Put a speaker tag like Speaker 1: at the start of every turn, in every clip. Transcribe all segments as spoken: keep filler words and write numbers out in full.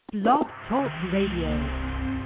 Speaker 1: Blog Talk Radio.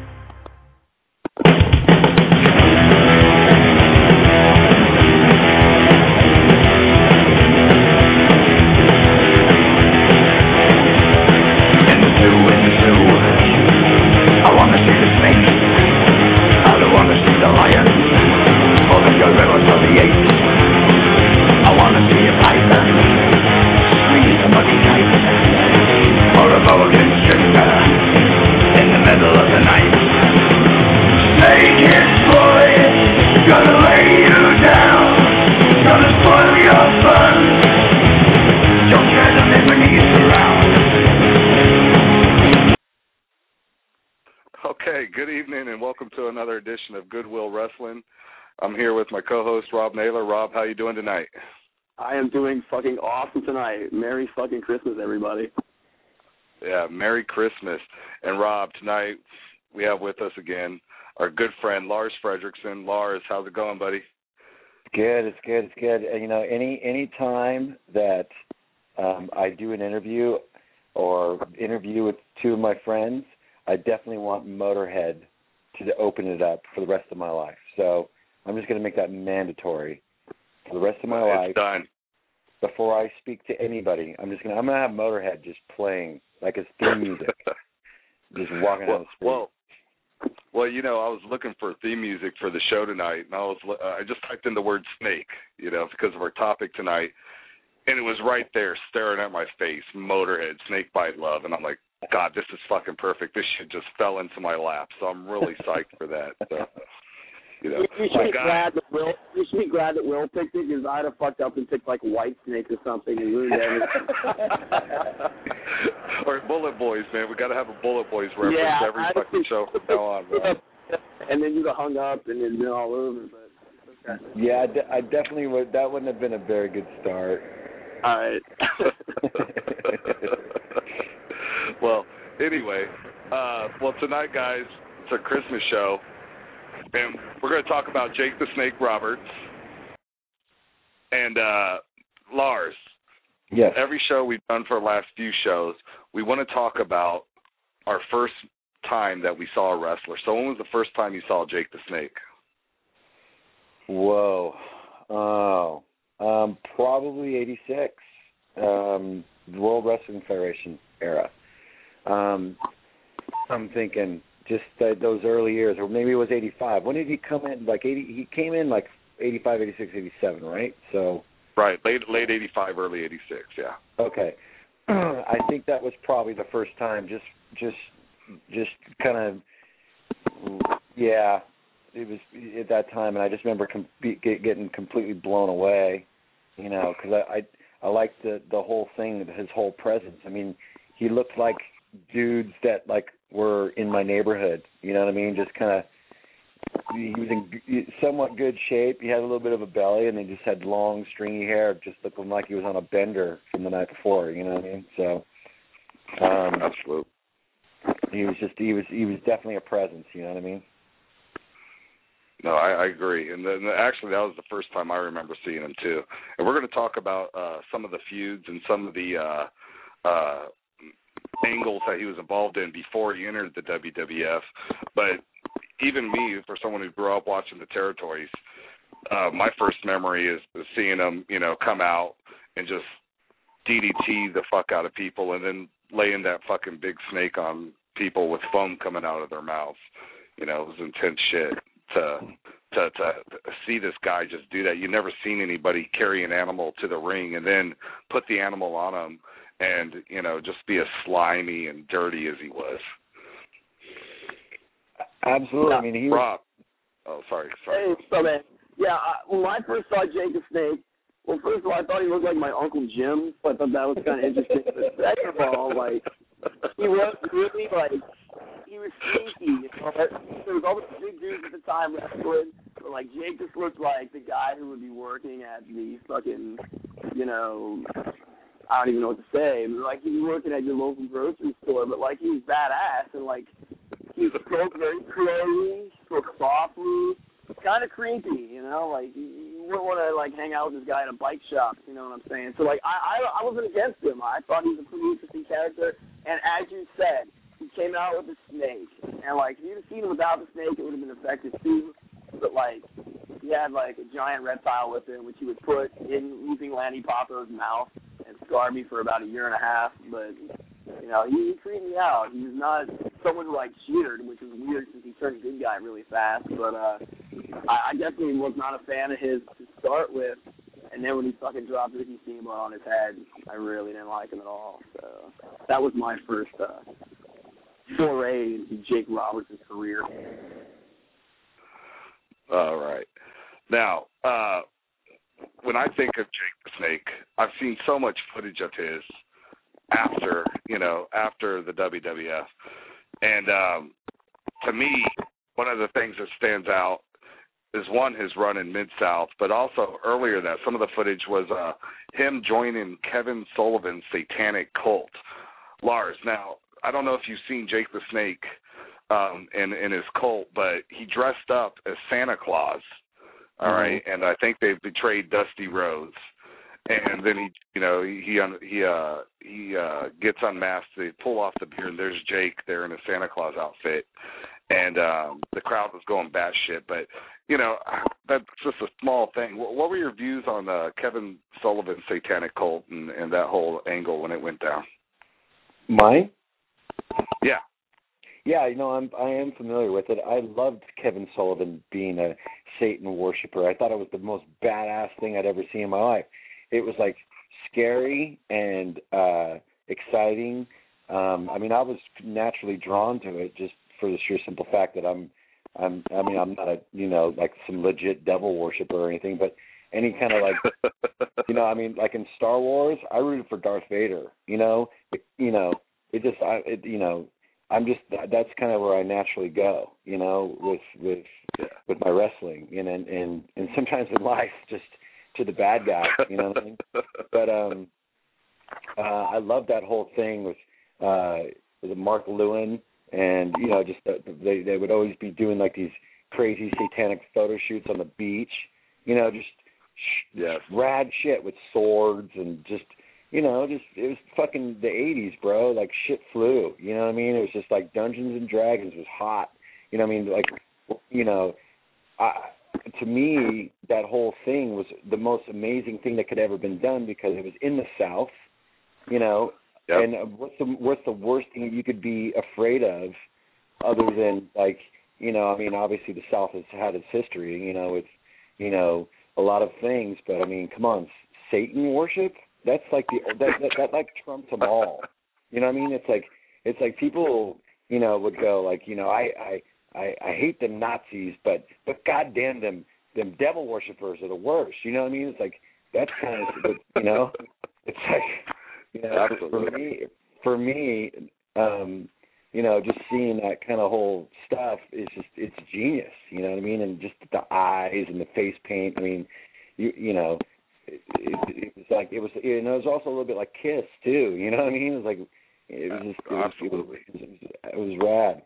Speaker 2: Another edition of Goodwill Wrestling. I'm here with my co-host Rob Naylor. Rob, how you doing tonight?
Speaker 3: I am doing fucking awesome tonight. Merry fucking Christmas, everybody.
Speaker 2: Yeah, Merry Christmas. And Rob, tonight we have with us again our good friend Lars Fredrickson. Lars, how's it going, buddy?
Speaker 4: Good, it's good, it's good. And, you know, any any time that um, I do an interview or interview with two of my friends, I definitely want Motorhead to open it up for the rest of my life. So I'm just going to make that mandatory for the rest of my
Speaker 2: it's
Speaker 4: life.
Speaker 2: Done.
Speaker 4: Before I speak to anybody, I'm just going to I'm going to have Motorhead just playing like it's theme music, just walking
Speaker 2: well,
Speaker 4: down the street.
Speaker 2: Well, well, you know, I was looking for theme music for the show tonight, and I was uh, I just typed in the word snake, you know, because of our topic tonight, and it was right there staring at my face, Motorhead, Snake Bite Love, and I'm like, God, this is fucking perfect. This shit just fell into my lap, so I'm really psyched for that. So, you know,
Speaker 3: you, you should be glad that Will. You should be glad that Will picked it, because I'd have fucked up and picked like White Snake or something and ruined everything.
Speaker 2: Or Bullet Boys, man. We got to have a Bullet Boys reference
Speaker 3: yeah,
Speaker 2: every
Speaker 3: I'd
Speaker 2: fucking show from now on, man.
Speaker 3: And then you'd have hung up and then been all over. But okay.
Speaker 4: Yeah, I, de- I definitely would. That wouldn't have been a very good start.
Speaker 3: All right.
Speaker 2: Well, anyway, uh, well, tonight, guys, it's a Christmas show, and we're going to talk about Jake the Snake Roberts and uh, Lars.
Speaker 4: Yes.
Speaker 2: Every show we've done for the last few shows, we want to talk about our first time that we saw a wrestler. So when was the first time you saw Jake the Snake?
Speaker 4: Whoa. Oh, um, probably eighty-six, um, the World Wrestling Federation era. Um, I'm thinking just uh, those early years, or maybe it was eighty-five. When did he come in? Like eighty? He came in like eighty-five, eighty-six, eighty-seven, right? So
Speaker 2: right, late late eighty-five, early eighty-six. Yeah.
Speaker 4: Okay. I think that was probably the first time. Just just just kind of yeah. It was at that time, and I just remember com- get, getting completely blown away. You know, because I, I I liked the the whole thing, his whole presence. I mean, he looked like dudes that like were in my neighborhood, you know what I mean? Just kind of, he was in somewhat good shape. He had a little bit of a belly, and he just had long, stringy hair, just looking like he was on a bender from the night before. You know what I mean? So, um,
Speaker 2: absolutely.
Speaker 4: He was just he was he was definitely a presence. You know what I mean?
Speaker 2: No, I, I agree. And then, actually, that was the first time I remember seeing him too. And we're going to talk about uh, some of the feuds and some of the uh, uh, angles that he was involved in before he entered the W W F. But even me, for someone who grew up watching the territories, uh, my first memory is, is seeing him, you know, come out and just D D T the fuck out of people, and then laying that fucking big snake on people with foam coming out of their mouths. You know, it was intense shit to to to see this guy just do that. You never seen anybody carry an animal to the ring and then put the animal on him and, you know, just be as slimy and dirty as he was.
Speaker 4: Absolutely. I mean, he
Speaker 2: Rob. Oh, sorry, sorry.
Speaker 3: Hey, so man, yeah, I, when I first saw Jake the Snake, well, first of all, I thought he looked like my Uncle Jim, so I thought that was kind of interesting. But second of all, like, he was really, like, he was sneaky. You know? There was all these big dudes at the time wrestling, but, like, Jake just looked like the guy who would be working at the fucking, you know, I don't even know what to say. Like, he'd be working at your local grocery store, but, like, he was badass, and, like, he spoke very clearly, spoke softly, kind of creepy, you know, like, you wouldn't want to, like, hang out with this guy at a bike shop, you know what I'm saying? So, like, I, I, I wasn't against him. I thought he was a pretty interesting character, and as you said, he came out with a snake, and like if you'd have seen him without the snake, it would have been effective too. But like he had like a giant reptile with him, which he would put in Looping Lanny Popo's mouth and scarred me for about a year and a half. But you know, he, he treated me out. He was not someone who like cheered, which was weird since he turned good guy really fast. But uh, I, I definitely was not a fan of his to start with. And then when he fucking dropped Ricky Steamboat on his head, I really didn't like him at all. So that was my first uh, foray into Jake Roberts' career.
Speaker 2: All right. Now, uh, when I think of Jake the Snake, I've seen so much footage of his after, you know, after the W W F. And um, to me, one of the things that stands out is, one, his run in Mid-South, but also earlier that some of the footage was uh, him joining Kevin Sullivan's Satanic Cult. Lars, now, I don't know if you've seen Jake the Snake um, in, in his cult, but he dressed up as Santa Claus, all mm-hmm. right, and I think they've betrayed Dusty Rhodes. And then he, you know, he he he uh, he uh, gets unmasked. They pull off the beard, and there's Jake there in a Santa Claus outfit, and um, the crowd was going batshit. But you know, that's just a small thing. What, what were your views on uh, Kevin Sullivan's Satanic Cult and, and that whole angle when it went down?
Speaker 4: Mine?
Speaker 2: Yeah.
Speaker 4: Yeah, you know, I'm I am familiar with it. I loved Kevin Sullivan being a Satan worshiper. I thought it was the most badass thing I'd ever seen in my life. It was like scary and uh, exciting. Um, I mean, I was naturally drawn to it just for the sheer simple fact that I'm, I'm. I mean, I'm not a, you know, like some legit devil worshiper or anything, but any kind of like, you know, I mean, like in Star Wars, I rooted for Darth Vader. You know, it, you know, it just, I, it, you know, I'm just. That's kind of where I naturally go. You know, with with with my wrestling, and and and, and sometimes in life, just to the bad guy, you know what I mean? But um, uh, I love that whole thing with uh, with Mark Lewin, and you know, just uh, they they would always be doing like these crazy satanic photo shoots on the beach, you know, just sh-
Speaker 2: yes.
Speaker 4: rad shit with swords and just you know, just it was fucking the eighties, bro. Like shit flew, you know what I mean? It was just like Dungeons and Dragons was hot, you know what I mean? Like, you know, I. To me, that whole thing was the most amazing thing that could ever been done because it was in the South, you know. Yep. And what's the what's the worst thing you could be afraid of, other than like, you know, I mean, obviously the South has had its history, you know, it's, you know, a lot of things, but I mean, come on, Satan worship, that's like the that that, that like trumps them all, you know what I mean? It's like it's like people, you know, would go like, you know, I I. I, I hate them Nazis, but but goddamn them them devil worshippers are the worst. You know what I mean? It's like that's kind of you know. It's like you know for me for me, um, you know, just seeing that kind of whole stuff is just it's genius. You know what I mean? And just the eyes and the face paint. I mean, you you know, it, it, it was like it was. You know, it was also a little bit like Kiss too. You know what I mean? It was like it was just it was,
Speaker 2: absolutely
Speaker 4: it was, it was, it was rad.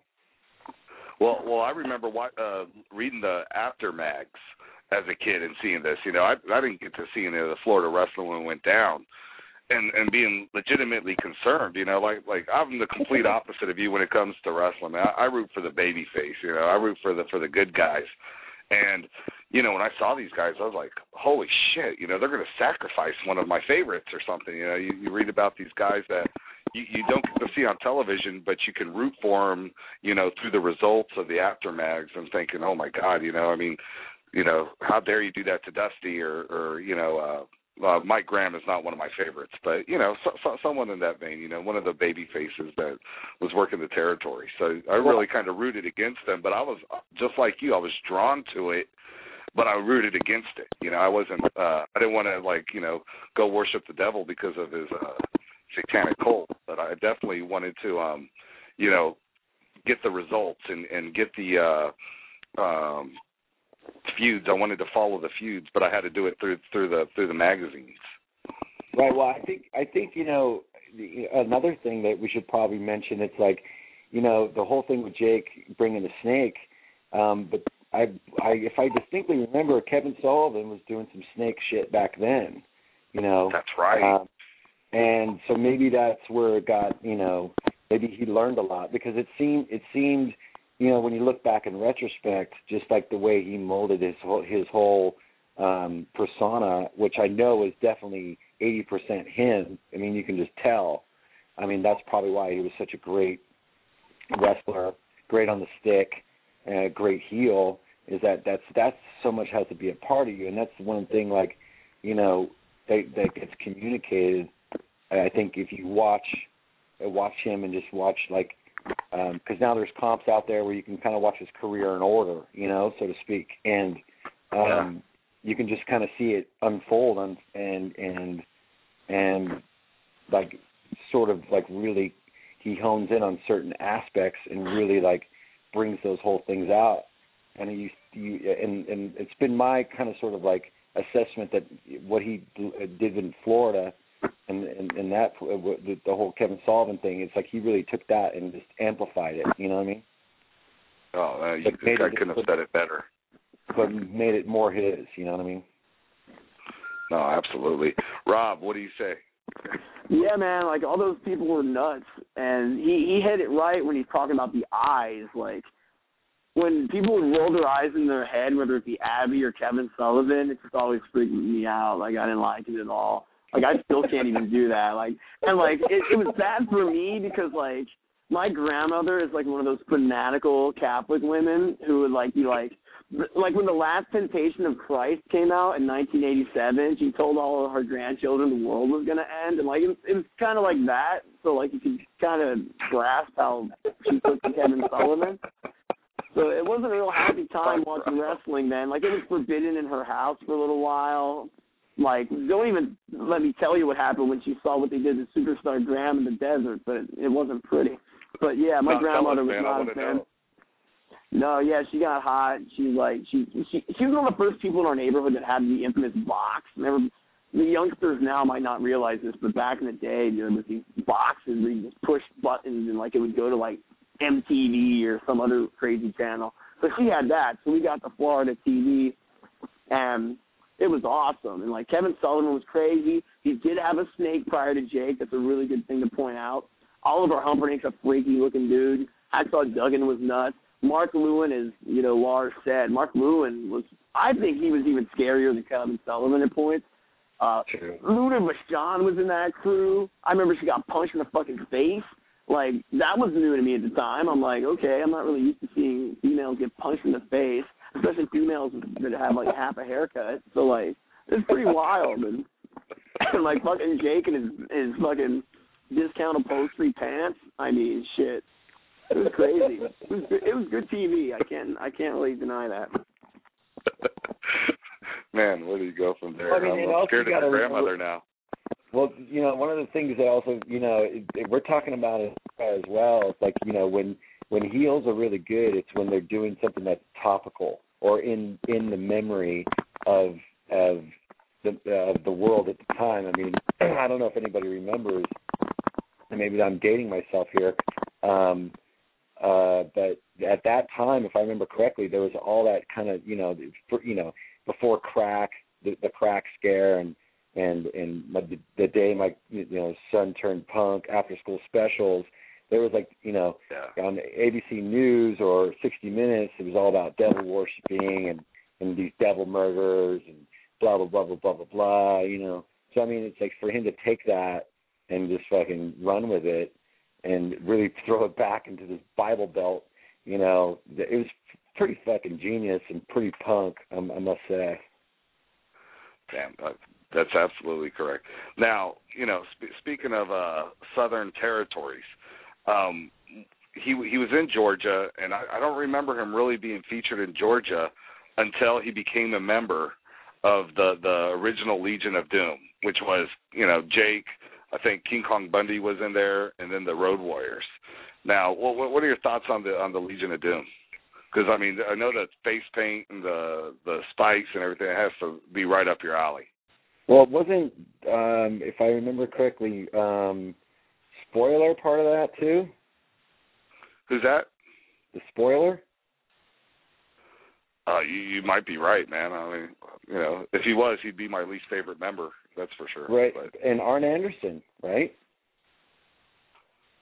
Speaker 2: Well, well, I remember what, uh, reading the after mags as a kid and seeing this. You know, I, I didn't get to see any of the Florida wrestling when it went down, and and being legitimately concerned. You know, like like I'm the complete opposite of you when it comes to wrestling. I, I root for the baby face. You know, I root for the for the good guys. And you know, when I saw these guys, I was like, holy shit! You know, they're going to sacrifice one of my favorites or something. You know, you, you read about these guys that you, you don't get to see on television, but you can root for them, you know, through the results of the aftermags and thinking, oh, my God, you know, I mean, you know, how dare you do that to Dusty or, or you know, uh, uh, Mike Graham is not one of my favorites, but, you know, so, so, someone in that vein, you know, one of the baby faces that was working the territory. So I really kind of rooted against them, but I was, just like you, I was drawn to it, but I rooted against it. You know, I wasn't, uh, I didn't want to, like, you know, go worship the devil because of his uh, satanic cult, but I definitely wanted to, um, you know, get the results and, and get the uh, um, feuds. I wanted to follow the feuds, but I had to do it through through the through the magazines.
Speaker 4: Right. Well, I think I think you know another thing that we should probably mention. It's like, you know, the whole thing with Jake bringing the snake. Um, but I, I, if I distinctly remember, Kevin Sullivan was doing some snake shit back then. You know.
Speaker 2: That's right.
Speaker 4: Um, and so maybe that's where it got, you know, maybe he learned a lot because it seemed it seemed, you know, when you look back in retrospect, just like the way he molded his whole, his whole um, persona, which I know is definitely eighty percent him. I mean, you can just tell. I mean, that's probably why he was such a great wrestler, great on the stick, uh, great heel. Is that that's that's so much has to be a part of you, and that's one thing, like, you know, that that gets communicated. I think if you watch watch him and just watch, like, because um, now there's comps out there where you can kind of watch his career in order, you know, so to speak, and um, yeah. you can just kind of see it unfold and and and and like sort of like really he hones in on certain aspects and really like brings those whole things out. And you, you and, and it's been my kind of sort of like assessment that what he did in Florida and, and, and that the, the whole Kevin Sullivan thing, it's like he really took that and just amplified it. You know what I mean?
Speaker 2: Oh, uh, you, I it, couldn't have said it better.
Speaker 4: But made it more his. You know what I mean?
Speaker 2: No, absolutely. Rob, what do you say?
Speaker 3: Yeah, man, like all those people were nuts, and he, he hit it right when he's talking about the eyes, like. When people would roll their eyes in their head, whether it be Abby or Kevin Sullivan, it just always freaked me out. Like, I didn't like it at all. Like, I still can't even do that. Like, and, like, it, it was bad for me because, like, my grandmother is, like, one of those fanatical Catholic women who would, like, be like, like, when The Last Temptation of Christ came out in nineteen eighty-seven, she told all of her grandchildren the world was going to end. And, like, it, it was kind of like that. So, like, you could kind of grasp how she took to Kevin Sullivan. So it wasn't a real happy time watching wrestling then. Like, it was forbidden in her house for a little while. Like, don't even let me tell you what happened when she saw what they did to Superstar Graham in the desert, but it, it wasn't pretty. But, yeah, my
Speaker 2: no,
Speaker 3: grandmother
Speaker 2: us,
Speaker 3: was
Speaker 2: man.
Speaker 3: not a fan. No, yeah, she got hot. She, like, she, she she was one of the first people in our neighborhood that had the infamous box. Never, the youngsters now might not realize this, but back in the day, there was these boxes where you just push buttons and, like, it would go to, like, M T V or some other crazy channel. So she had that. So we got the Florida T V, and it was awesome. And, like, Kevin Sullivan was crazy. He did have a snake prior to Jake. That's a really good thing to point out. Oliver Humpernick's a freaky-looking dude. Hacksaw Duggan was nuts. Mark Lewin, as, you know, Lars said, Mark Lewin was, I think he was even scarier than Kevin Sullivan at points. Uh, Luna Vachon was in that crew. I remember she got punched in the fucking face. Like, that was new to me at the time. I'm like, okay, I'm not really used to seeing females get punched in the face, especially females that have, like, half a haircut. So, like, it's pretty wild. And, and like, fucking Jake and his, his fucking discount upholstery pants. I mean, shit. It was crazy. It was, it was good T V. I can't, I can't really deny that.
Speaker 2: Man, where do you go from there?
Speaker 4: I mean,
Speaker 2: I'm scared of your grandmother now.
Speaker 4: Well, you know, one of the things that also, you know, it, it, we're talking about it as well. It's like, you know, when when heels are really good, it's when they're doing something that's topical or in in the memory of of the uh, of the world at the time. I mean, I don't know if anybody remembers, and maybe I'm dating myself here, um, uh, but at that time, if I remember correctly, there was all that kind of, you know, for, you know, before crack, the, the crack scare, and and and my, the day my you know son turned punk, after school specials, there was, like, you know, yeah. on A B C News or sixty minutes, it was all about devil worshiping and, and these devil murderers and blah blah blah blah blah blah blah. You know, so I mean, it's like for him to take that and just fucking run with it and really throw it back into this Bible Belt. You know, it was pretty fucking genius and pretty punk, um, I must say.
Speaker 2: Damn, that's absolutely correct. Now, you know, sp- speaking of uh, Southern territories, um, he he was in Georgia, and I, I don't remember him really being featured in Georgia until he became a member of the, the original Legion of Doom, which was, you know, Jake, I think King Kong Bundy was in there, and then the Road Warriors. Now, what what are your thoughts on the on the Legion of Doom? Because, I mean, I know that face paint and the the spikes and everything has to be right up your alley.
Speaker 4: Well, it wasn't, um, if I remember correctly, um, Spoiler part of that too?
Speaker 2: Who's that?
Speaker 4: The Spoiler?
Speaker 2: Uh, you, you might be right, man. I mean, you know, if he was, he'd be my least favorite member. That's for sure.
Speaker 4: Right,
Speaker 2: but,
Speaker 4: and Arn Anderson, right?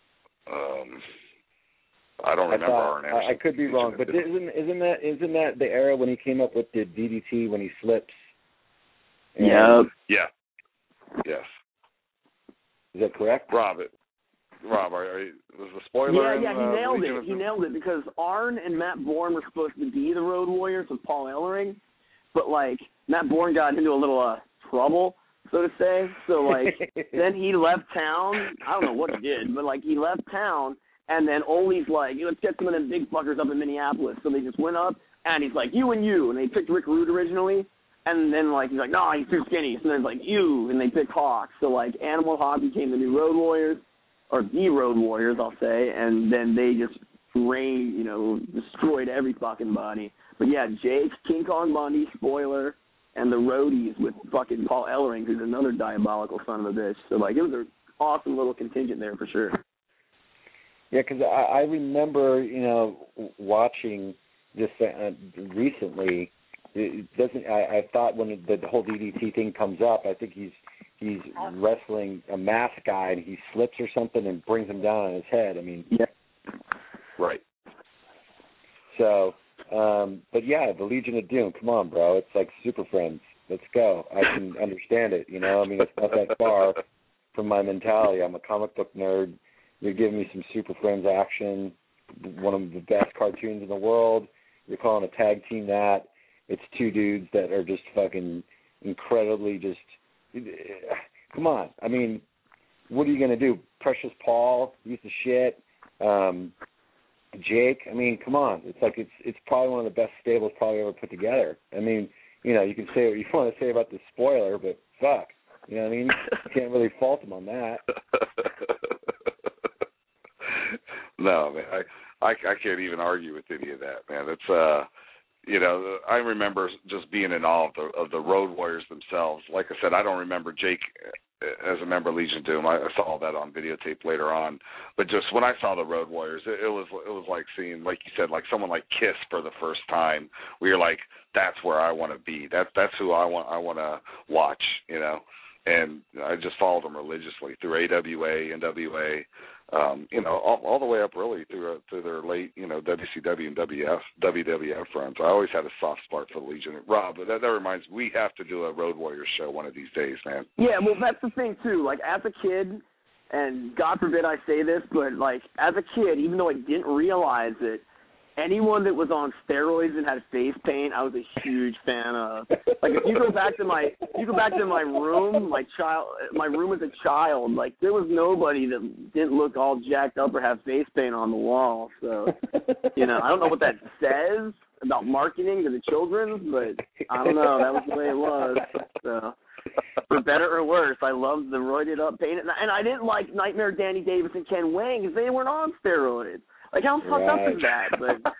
Speaker 2: Um, I don't
Speaker 4: I
Speaker 2: remember
Speaker 4: thought,
Speaker 2: Arn Anderson.
Speaker 4: I, I could be wrong, but isn't isn't that isn't that the era when he came up with the D D T when he slips? And,
Speaker 3: Yeah.
Speaker 2: Yeah. Yes.
Speaker 4: Is that correct?
Speaker 2: Rob, it, Rob, are, are you, was the spoiler?
Speaker 3: Yeah,
Speaker 2: in,
Speaker 3: yeah, he
Speaker 2: uh,
Speaker 3: nailed
Speaker 2: Legion
Speaker 3: it.
Speaker 2: of
Speaker 3: He
Speaker 2: Doom?
Speaker 3: nailed it because Arn and Matt Bourne were supposed to be the Road Warriors with Paul Ellering, but like Matt Bourne got into a little uh, trouble, so to say. So like then he left town. I don't know what he did, but like he left town, and then Ole's like, let's get some of them big fuckers up in Minneapolis. So they just went up, and he's like, you and you, and they picked Rick Rude originally. And then, like, he's like, no, he's too skinny. So then it's like, you, and they picked Hawk. So, like, Animal Hawk became the new Road Warriors, or the Road Warriors, I'll say. And then they just rain, you know, destroyed every fucking body. But, yeah, Jake, King Kong Bundy, spoiler, and the Roadies with fucking Paul Ellering, who's another diabolical son of a bitch. So, like, it was an awesome little contingent there for sure.
Speaker 4: Yeah, because I, I remember, you know, watching this uh, recently. It doesn't. I, I thought when the, the whole D D T thing comes up, I think he's he's wrestling a masked guy and he slips or something and brings him down on his head. I mean,
Speaker 3: yeah,
Speaker 2: right.
Speaker 4: So, um, but yeah, the Legion of Doom. Come on, bro. It's like Super Friends. Let's go. I can understand it. You know, I mean, it's not that far from my mentality. I'm a comic book nerd. You're giving me some Super Friends action, one of the best cartoons in the world. You're calling a tag team that. It's two dudes that are just fucking incredibly just, come on. I mean, what are you going to do? Precious Paul, piece of shit. Um, Jake, I mean, come on. It's like it's it's probably one of the best stables probably ever put together. I mean, you know, you can say what you want to say about the spoiler, but fuck. You know what I mean? You can't really fault him on that.
Speaker 2: No, man, I, I I can't even argue with any of that, man. It's uh You know, I remember just being in awe of the, of the Road Warriors themselves. Like I said, I don't remember Jake as a member of Legion of Doom. I, I saw that on videotape later on. But just when I saw the Road Warriors, it, it was it was like seeing, like you said, like someone like Kiss for the first time. Where you're like, that's where I want to be. That's that's who I want I want to watch. You know, and I just followed them religiously through A W A, N W A. Um, you know, all, all the way up really through uh, through their late, you know, W C W and W F, W W F runs. I always had a soft spot for the Legion. Rob, that, that reminds me, we have to do a Road Warriors show one of these days, man.
Speaker 3: Yeah, well, that's the thing, too. Like, as a kid, and God forbid I say this, but, like, as a kid, even though I didn't realize it, anyone that was on steroids and had face paint, I was a huge fan of. Like, if you go back to my, if you go back to my room, my child, my room as a child, like there was nobody that didn't look all jacked up or have face paint on the wall. So, you know, I don't know what that says about marketing to the children, but I don't know. That was the way it was. So, for better or worse, I loved the roided up paint, and I, and I didn't like Nightmare Danny Davis and Ken Wang because they weren't on steroids. Like, how fucked
Speaker 4: right.
Speaker 3: up is that?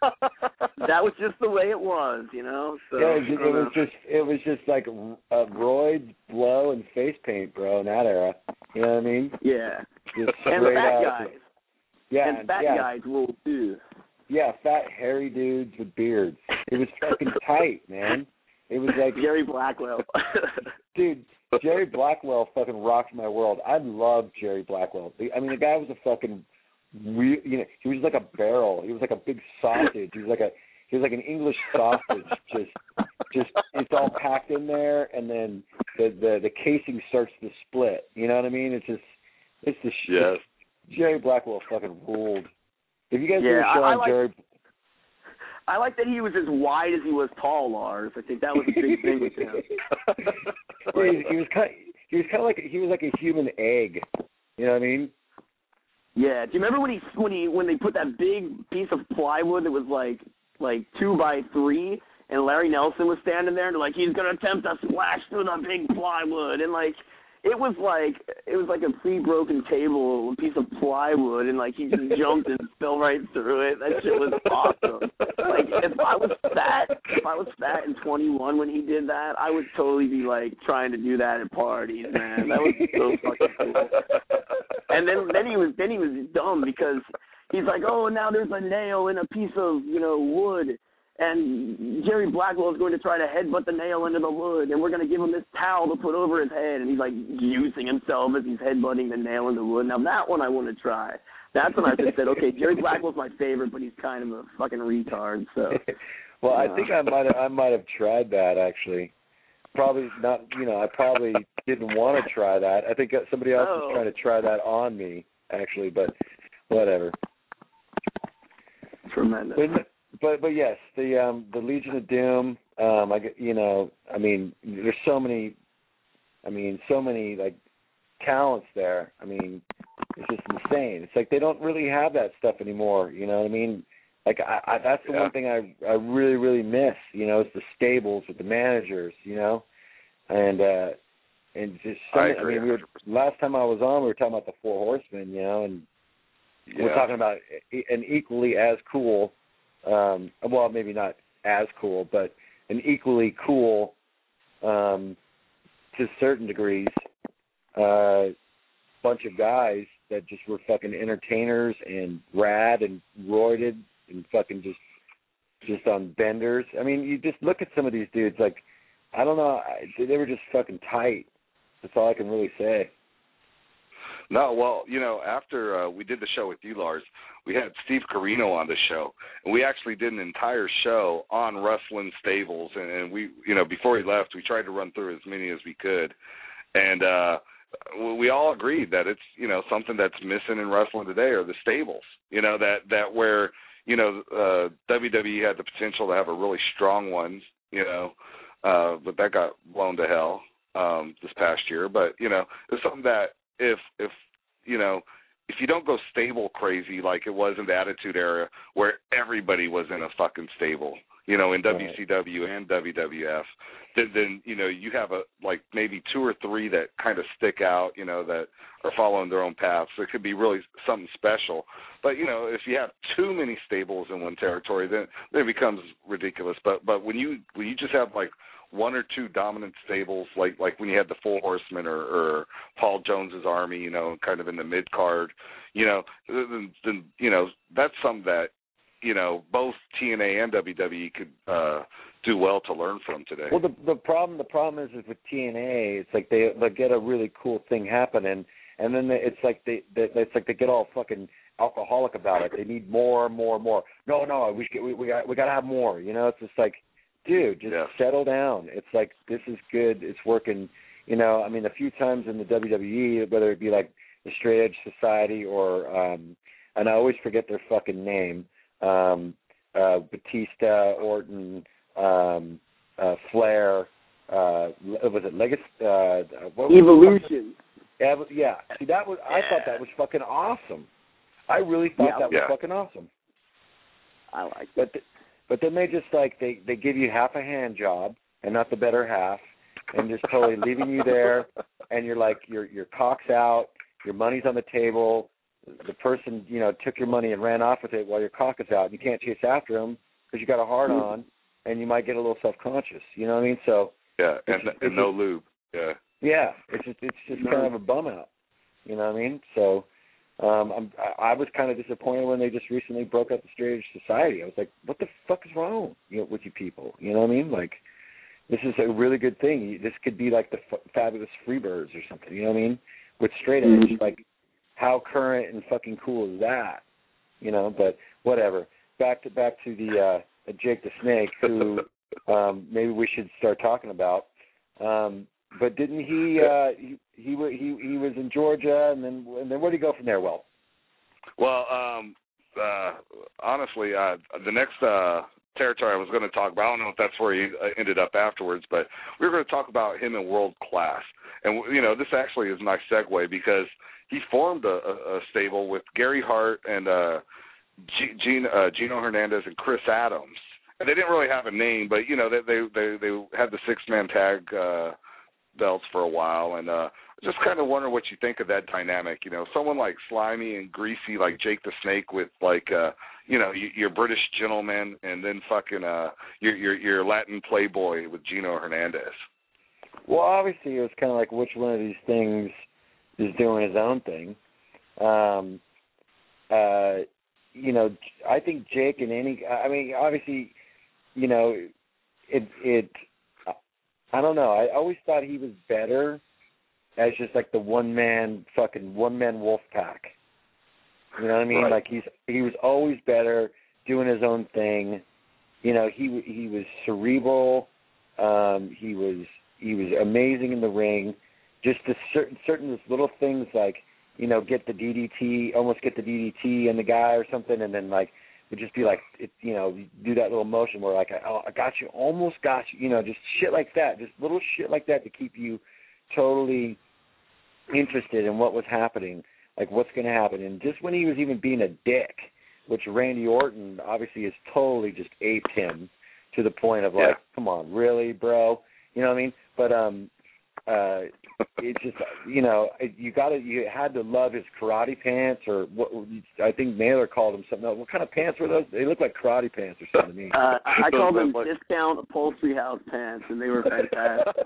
Speaker 3: But that was just the way it was, you know? So,
Speaker 4: yeah, it, was, it was just it was just like a roid, blow, and face paint, bro, in that era. You know what I mean?
Speaker 3: Yeah.
Speaker 4: Just
Speaker 3: and the fat
Speaker 4: out.
Speaker 3: guys.
Speaker 4: Yeah,
Speaker 3: and fat
Speaker 4: yeah.
Speaker 3: guys rule, too.
Speaker 4: Yeah, fat, hairy dudes with beards. It was fucking tight, man. It was like...
Speaker 3: Jerry Blackwell.
Speaker 4: Dude, Jerry Blackwell fucking rocked my world. I love Jerry Blackwell. I mean, the guy was a fucking... We, you know, he was like a barrel. He was like a big sausage. He was like a, he was like an English sausage. Just, just it's all packed in there, and then the the, the casing starts to split. You know what I mean? It's just, it's the shit.
Speaker 2: Yes.
Speaker 4: Jerry Blackwell fucking ruled. If you guys
Speaker 3: yeah,
Speaker 4: do a show
Speaker 3: I, I
Speaker 4: on
Speaker 3: like,
Speaker 4: Jerry,
Speaker 3: I like that he was as wide as he was tall, Lars. I think that was a big thing with him.
Speaker 4: he, he was kind, he was kind of like he was like a human egg. You know what I mean?
Speaker 3: Yeah. Do you remember when he when he when they put that big piece of plywood that was like like two by three, and Larry Nelson was standing there, and they're like, he's gonna attempt to splash through the big plywood, and like it was like it was like a pre-broken table, a piece of plywood, and like he just jumped and fell right through it. That shit was awesome. Like if I was fat, if I was fat and twenty-one when he did that, I would totally be like trying to do that at parties, man. That was so fucking cool. And then, then he was then he was dumb because he's like, oh, now there's a nail in a piece of, you know, wood, and Jerry Blackwell is going to try to headbutt the nail into the wood, and we're going to give him this towel to put over his head, and he's like juicing himself as he's headbutting the nail in the wood. Now that one I want to try. That's when I just said, okay, Jerry Blackwell's my favorite, but he's kind of a fucking retard. So,
Speaker 4: well,
Speaker 3: uh,
Speaker 4: I think I might have I might have tried that actually. Probably not. You know, I probably didn't want to try that. I think somebody else
Speaker 3: oh.
Speaker 4: was trying to try that on me actually, but whatever.
Speaker 3: Tremendous.
Speaker 4: But, but but yes, the um, the Legion of Doom. Um, I get, you know, I mean, there's so many. I mean, so many like talents there. I mean, it's just insane. It's like they don't really have that stuff anymore. You know what I mean? Like I, I that's the
Speaker 2: yeah.
Speaker 4: one thing I I really really miss. You know, it's the stables with the managers. You know, and uh, and just so
Speaker 2: I
Speaker 4: many,
Speaker 2: agree.
Speaker 4: I mean, we were, last time I was on, we were talking about the Four Horsemen. You know, and
Speaker 2: yeah.
Speaker 4: we're talking about an equally as cool. Um, well, maybe not as cool, but an equally cool, um, to certain degrees, uh, bunch of guys that just were fucking entertainers and rad and roided and fucking just just on benders. I mean, you just look at some of these dudes, like, I don't know, I, they were just fucking tight. That's all I can really say.
Speaker 2: No, well, you know, after uh, we did the show with you, Lars, we had Steve Carino on the show, and we actually did an entire show on wrestling stables, and, and we, you know, before he left, we tried to run through as many as we could, and uh, we all agreed that it's, you know, something that's missing in wrestling today are the stables, you know, that, that where, you know, uh, W W E had the potential to have a really strong one, you know, uh, but that got blown to hell um, this past year, but, you know, it's something that, If if you know if you don't go stable crazy like it was in the Attitude Era where everybody was in a fucking stable, you know, in
Speaker 4: Right.
Speaker 2: W C W and W W F, then, then you know you have a like maybe two or three that kind of stick out, you know, that are following their own paths. So it could be really something special. But you know, if you have too many stables in one territory, then, then it becomes ridiculous. But but when you when you just have like one or two dominant stables, like like when you had the Four Horsemen or, or Paul Jones's Army, you know, kind of in the mid card, you know, then, then you know that's something that you know both T N A and W W E could uh, do well to learn from today.
Speaker 4: Well, the the problem the problem is, is with T N A, it's like they they get a really cool thing happening, and then they, it's like they, they it's like they get all fucking alcoholic about it. They need more, more, more. No, no, we we we got we got to have more. You know, it's just like, dude, just
Speaker 2: yeah.
Speaker 4: settle down. It's like, this is good. It's working. You know, I mean, a few times in the W W E, whether it be like the Straight Edge Society or, um, and I always forget their fucking name, um, uh, Batista, Orton, um, uh, Flair, uh, was it Legacy? Uh, what was
Speaker 3: Evolution.
Speaker 4: It? Yeah. See, that was, I
Speaker 3: yeah.
Speaker 4: thought that was fucking awesome. I really thought
Speaker 3: yeah.
Speaker 4: that was
Speaker 2: yeah.
Speaker 4: fucking awesome.
Speaker 3: I like it.
Speaker 4: But, th- But then they just like they, they give you half a hand job and not the better half, and just totally leaving you there, and you're like your your cock's out, your money's on the table, the person you know took your money and ran off with it while your cock is out, and you can't chase after them because you got a hard on, and you might get a little self conscious. You know what I mean? So
Speaker 2: yeah, and,
Speaker 4: just,
Speaker 2: and no lube. Yeah.
Speaker 4: Yeah, it's just it's just
Speaker 3: no.
Speaker 4: kind of a bum out. You know what I mean? So. Um, I'm, I was kind of disappointed when they just recently broke up the Straight Edge Society. I was like, what the fuck is wrong you know, with you people? You know what I mean? Like, this is a really good thing. This could be like the f- Fabulous Freebirds or something, you know what I mean? With Straight Edge,
Speaker 3: Mm-hmm.
Speaker 4: like, how current and fucking cool is that? You know, but whatever. Back to back to the uh, Jake the Snake, who um, maybe we should start talking about. Um, But didn't he, uh, he? He he he was in Georgia, and then and then where did he go from there? Well,
Speaker 2: well, um, uh, honestly, uh, the next uh, territory I was going to talk about, I don't know if that's where he ended up afterwards, but we were going to talk about him in World Class, and you know, this actually is a nice segue because he formed a, a, a stable with Gary Hart and uh, G, Gino, uh, Gino Hernandez and Chris Adams, and they didn't really have a name, but you know, they they they, they had the six man tag. Uh, belts for a while, and uh just kind of wonder what you think of that dynamic. You know, someone like slimy and greasy like Jake the Snake with like uh you know y- your British gentleman, and then fucking uh your your your Latin playboy with Gino Hernandez.
Speaker 4: Well, obviously it was kind of like which one of these things is doing his own thing. Um, uh, you know, I think Jake and any, I mean, obviously you know, it it I don't know. I always thought he was better as just like the one man fucking one man wolf pack. You know what I mean?
Speaker 2: Right.
Speaker 4: Like he's he was always better doing his own thing. You know, he he was cerebral. Um, he was he was amazing in the ring. Just the certain certain little things like, you know, get the D D T, almost get the D D T in the guy or something, and then like would just be like, it, you know, do that little motion where like, oh, I got you, almost got you, you know, just shit like that, just little shit like that to keep you totally interested in what was happening, like what's going to happen. And just when he was even being a dick, which Randy Orton obviously has totally just aped him to the point of like,
Speaker 2: yeah.
Speaker 4: come on, really, bro? You know what I mean? But um, uh, it's just, you know, you got to, you had to love his karate pants, or what? I think Naylor called them something else. What kind of pants were those? They look like karate pants or something to me.
Speaker 3: Uh, I called them discount upholstery house pants, and they were fantastic.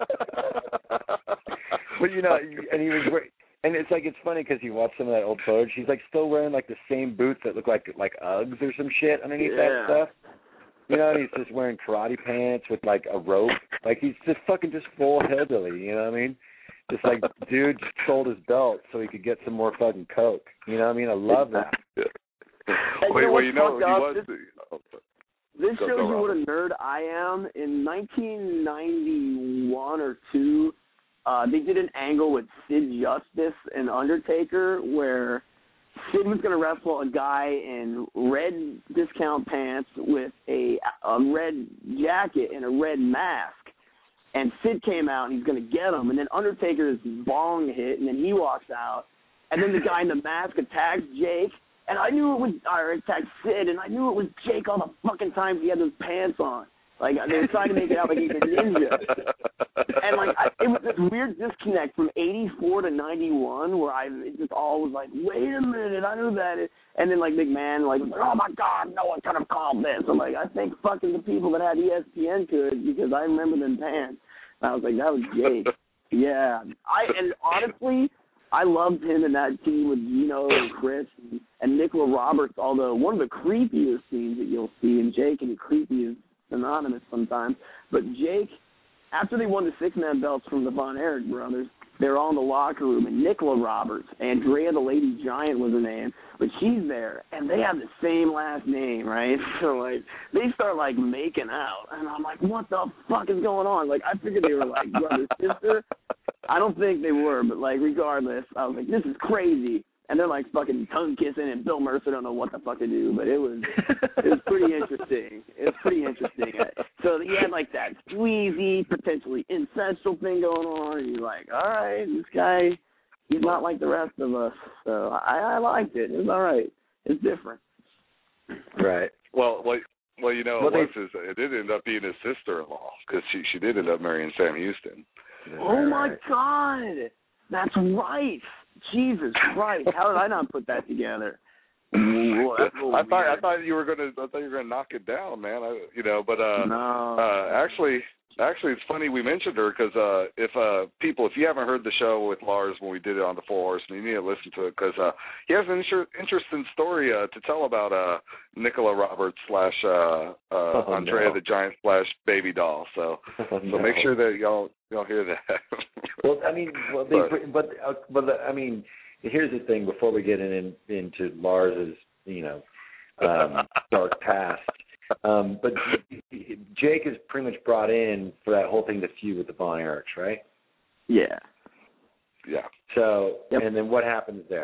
Speaker 4: But you know, and he was wearing, and it's like, it's funny because you watch some of that old footage. He's like still wearing like the same boots that look like like Uggs or some shit underneath
Speaker 3: yeah.
Speaker 4: that stuff. You know, and he's just wearing karate pants with like a rope. Like he's just fucking just full hillbilly. You know what I mean? Just like dude just sold his belt so he could get some more fucking coke. You know what I mean? I love that.
Speaker 2: Wait, well, you know, he was.
Speaker 3: This, this shows you what a nerd I am. In nineteen ninety-one or two, uh, they did an angle with Sid Justice and Undertaker where Sid was going to wrestle a guy in red discount pants with a, a red jacket and a red mask. And Sid came out, and he's going to get him. And then Undertaker's bong hit, and then he walks out. And then the guy in the mask attacks Jake. And I knew it was, or attacked Sid, and I knew it was Jake all the fucking times he had those pants on. Like, they were trying to make it out like he's a ninja. And, like, I, it was this weird disconnect from eighty-four to ninety-one where I it just all was like, wait a minute, I knew that. And then, like, McMahon, like, was like, oh, my God, no one could have called this. I'm like, I think fucking the people that had E S P N could because I remember them pants. And I was like, that was Jake. Yeah. I And honestly, I loved him in that team with Gino and Chris and, and Nicola Roberts, although one of the creepiest scenes that you'll see, and Jake and creepy is synonymous sometimes, but Jake, after they won the six-man belts from the Von Erich brothers, they're all in the locker room, and Nicola Roberts, Andrea the Lady Giant was her name, but she's there, and they have the same last name, right? So, like, they start, like, making out, and I'm like, what the fuck is going on? Like, I figured they were, like, brother, sister. I don't think they were, but, like, regardless, I was like, this is crazy. And they're, like, fucking tongue-kissing, and Bill Mercer don't know what the fuck to do, but it was it was pretty interesting. It was pretty interesting. So he had, like, that squeezy, potentially incestual thing going on, and you're like, all right, this guy, he's not like the rest of us. So I, I liked it. It was all right. It's different.
Speaker 4: Right.
Speaker 2: Well, well, well you know,
Speaker 4: well,
Speaker 2: it, was
Speaker 4: they,
Speaker 2: his, it did end up being his sister-in-law, because she, she did end up marrying Sam Houston.
Speaker 3: Oh, my God. That's right. Jesus Christ! How did I not put that together? Ooh,
Speaker 2: I thought I thought you were gonna I thought you were gonna knock it down, man. I, you know, but uh,
Speaker 3: no.
Speaker 2: uh, actually, actually, it's funny we mentioned her because uh, if uh, people, if you haven't heard the show with Lars when we did it on the Four Horsemen, you need to listen to it because uh, he has an inter- interesting story uh, to tell about uh, Nicola Roberts slash uh, uh,
Speaker 4: oh,
Speaker 2: Andrea
Speaker 4: no.
Speaker 2: the Giant slash Baby Doll. So,
Speaker 4: oh,
Speaker 2: so
Speaker 4: no.
Speaker 2: make sure that y'all y'all hear that.
Speaker 4: Well, I mean, well, they, but but, uh, but the, I mean, here's the thing. Before we get in, in into Lars's, you know, um, dark past, um, but Jake is pretty much brought in for that whole thing to feud with the Von Erichs, right?
Speaker 3: Yeah.
Speaker 2: Yeah.
Speaker 4: So,
Speaker 3: yep.
Speaker 4: And then what happens there?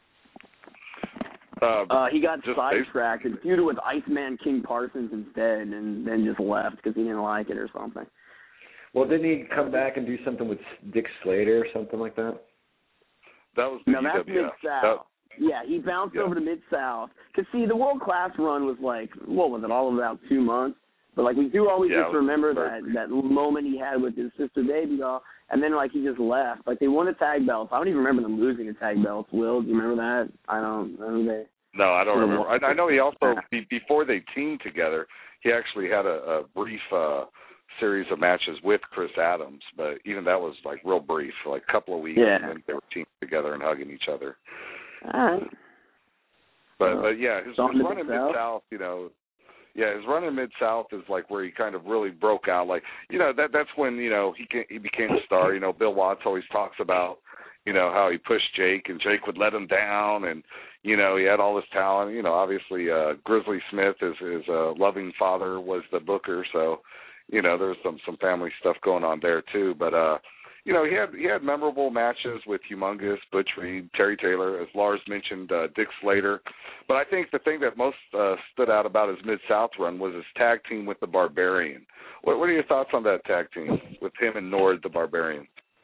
Speaker 2: Um,
Speaker 3: uh, he got
Speaker 2: just
Speaker 3: sidetracked and feuded with Iceman King Parsons instead, and then just left because he didn't like it or something.
Speaker 4: Well, didn't he come back and do something with Dick Slater or something like that?
Speaker 2: That was the
Speaker 3: no, that's
Speaker 2: U W F.
Speaker 3: Mid-South.
Speaker 2: That,
Speaker 3: yeah, he bounced
Speaker 2: yeah.
Speaker 3: over to Mid-South. Because, see, the World Class run was like, what was it, all of about two months? But, like, we do always
Speaker 2: yeah,
Speaker 3: just remember that, that moment he had with his sister Baby Doll, and then, like, he just left. Like, they won a tag belt. I don't even remember them losing a tag belt. Will, do you remember that? I don't. I mean, they,
Speaker 2: no, I don't remember. I, I know he also, be, before they teamed together, he actually had a, a brief uh, series of matches with Chris Adams, but even that was, like, real brief, like a couple of weeks,
Speaker 3: yeah.
Speaker 2: and then they were teamed together and hugging each other.
Speaker 3: All right.
Speaker 2: But,
Speaker 3: well,
Speaker 2: but yeah, his, his run in Mid-South, you know, Yeah, his run in Mid-South is like where he kind of really broke out. Like, you know, that that's when, you know, he can, he became a star. You know, Bill Watts always talks about, you know, how he pushed Jake and Jake would let him down, and, you know, he had all this talent. You know, obviously uh, Grizzly Smith, his, his uh, loving father, was the booker, so, you know, there's some, some family stuff going on there too. But, uh, you know, he had he had memorable matches with Humongous, Butch Reed, Terry Taylor, as Lars mentioned, uh, Dick Slater. But I think the thing that most uh, stood out about his Mid-South run was his tag team with the Barbarian. What, what are your thoughts on that tag team with him and Nord the Barbarian?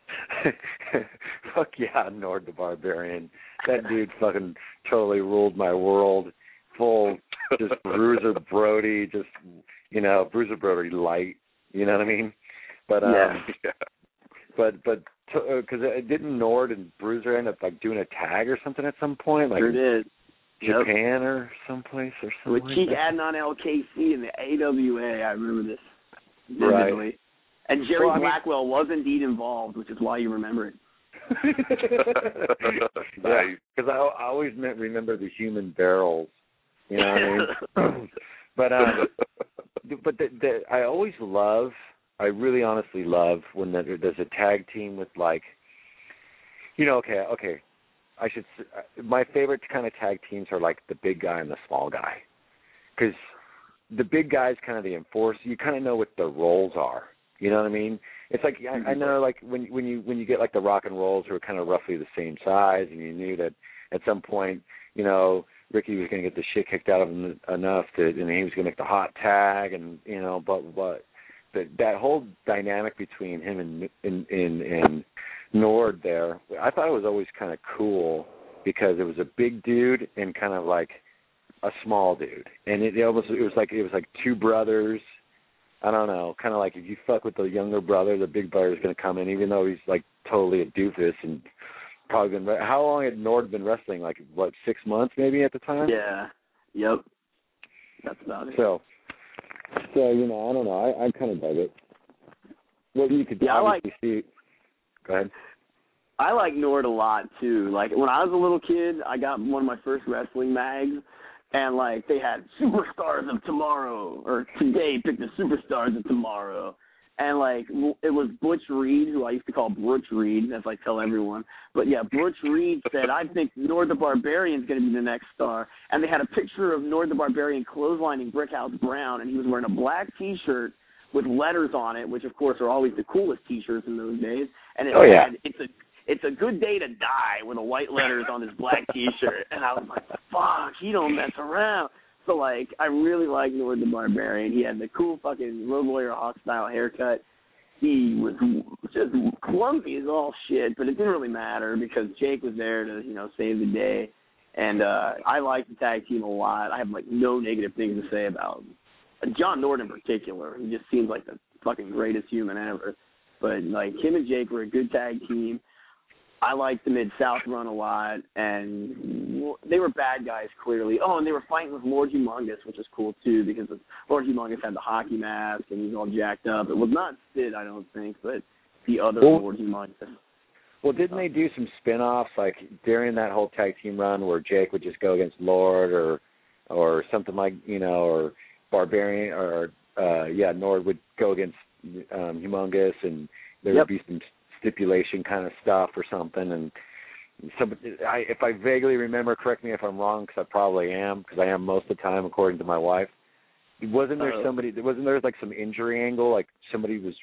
Speaker 4: Fuck yeah, Nord the Barbarian. That dude fucking totally ruled my world. Full, just Bruiser Brody, just, you know, Bruiser Brody light. You know what I mean? But um,
Speaker 3: yeah.
Speaker 4: yeah. But but because uh, didn't Nord and Bruiser end up like doing a tag or something at some point, like
Speaker 3: sure did.
Speaker 4: Japan
Speaker 3: yep.
Speaker 4: or someplace or something.
Speaker 3: With Cheek
Speaker 4: like
Speaker 3: Adnan L K C and the A W A, I remember this vividly.
Speaker 4: Right.
Speaker 3: And Jerry
Speaker 4: well,
Speaker 3: Blackwell
Speaker 4: I mean,
Speaker 3: was indeed involved, which is why you remember it.
Speaker 4: Yeah, because I, I always meant remember the human barrels. You know what I mean? But um, but the, the, I always love. I really honestly love when there's a tag team with, like, you know, okay, okay, I should, my favorite kind of tag teams are like the big guy and the small guy, because the big guy's kind of the enforcer. You kind of know what their roles are. You know what I mean? It's like, I, I know, like, when when you when you get like the Rock and Rolls who are kind of roughly the same size, and you knew that at some point, you know, Ricky was going to get the shit kicked out of him enough to, and he was going to make the hot tag, and, you know, but but. That, that whole dynamic between him and and, and and Nord there, I thought it was always kind of cool because it was a big dude and kind of like a small dude, and it, it almost it was like it was like two brothers. I don't know, kind of like if you fuck with the younger brother, the big brother's going to come in, even though he's like totally a doofus and probably been. How long had Nord been wrestling? Like what, six months maybe at the time?
Speaker 3: Yeah. Yep. That's about it.
Speaker 4: So. So, you know, I don't know. I, I kind of dug it. What you could
Speaker 3: yeah,
Speaker 4: obviously
Speaker 3: I like,
Speaker 4: see. Go ahead.
Speaker 3: I like Nord a lot, too. Like, when I was a little kid, I got one of my first wrestling mags, and, like, they had Superstars of Tomorrow, or today pick the Superstars of Tomorrow. And, like, it was Butch Reed, who I used to call Butch Reed, as I tell everyone. But, yeah, Butch Reed said, I think Nord the Barbarian's going to be the next star. And they had a picture of Nord the Barbarian clotheslining Brickhouse Brown, and he was wearing a black T-shirt with letters on it, which, of course, are always the coolest T-shirts in those days. And it
Speaker 4: oh, yeah.
Speaker 3: had, it's a it's a good day to die with the white letters on this black T-shirt. And I was like, fuck, he don't mess around. So, like, I really like Nord the Barbarian. He had the cool fucking Road Warrior Hawk-style haircut. He was just clumsy as all shit, but it didn't really matter because Jake was there to, you know, save the day. And uh, I like the tag team a lot. I have, like, no negative things to say about him. John Nord in particular. He just seems like the fucking greatest human ever. But, like, him and Jake were a good tag team. I liked the Mid-South run a lot, and they were bad guys, clearly. Oh, and they were fighting with Lord Humongous, which was cool, too, because Lord Humongous had the hockey mask, and he was all jacked up. It was not Sid, I don't think, but the other well, Lord Humongous.
Speaker 4: Well, didn't they do some spin-offs, like, during that whole tag team run where Jake would just go against Lord or or something like, you know, or Barbarian, or, uh, yeah, Nord would go against um, Humongous, and there
Speaker 3: yep.
Speaker 4: would be some stipulation kind of stuff or something, and so I, if I vaguely remember, correct me if I'm wrong, because I probably am, because I am most of the time, according to my wife. Wasn't there uh, somebody? Wasn't there like some injury angle? Like somebody was,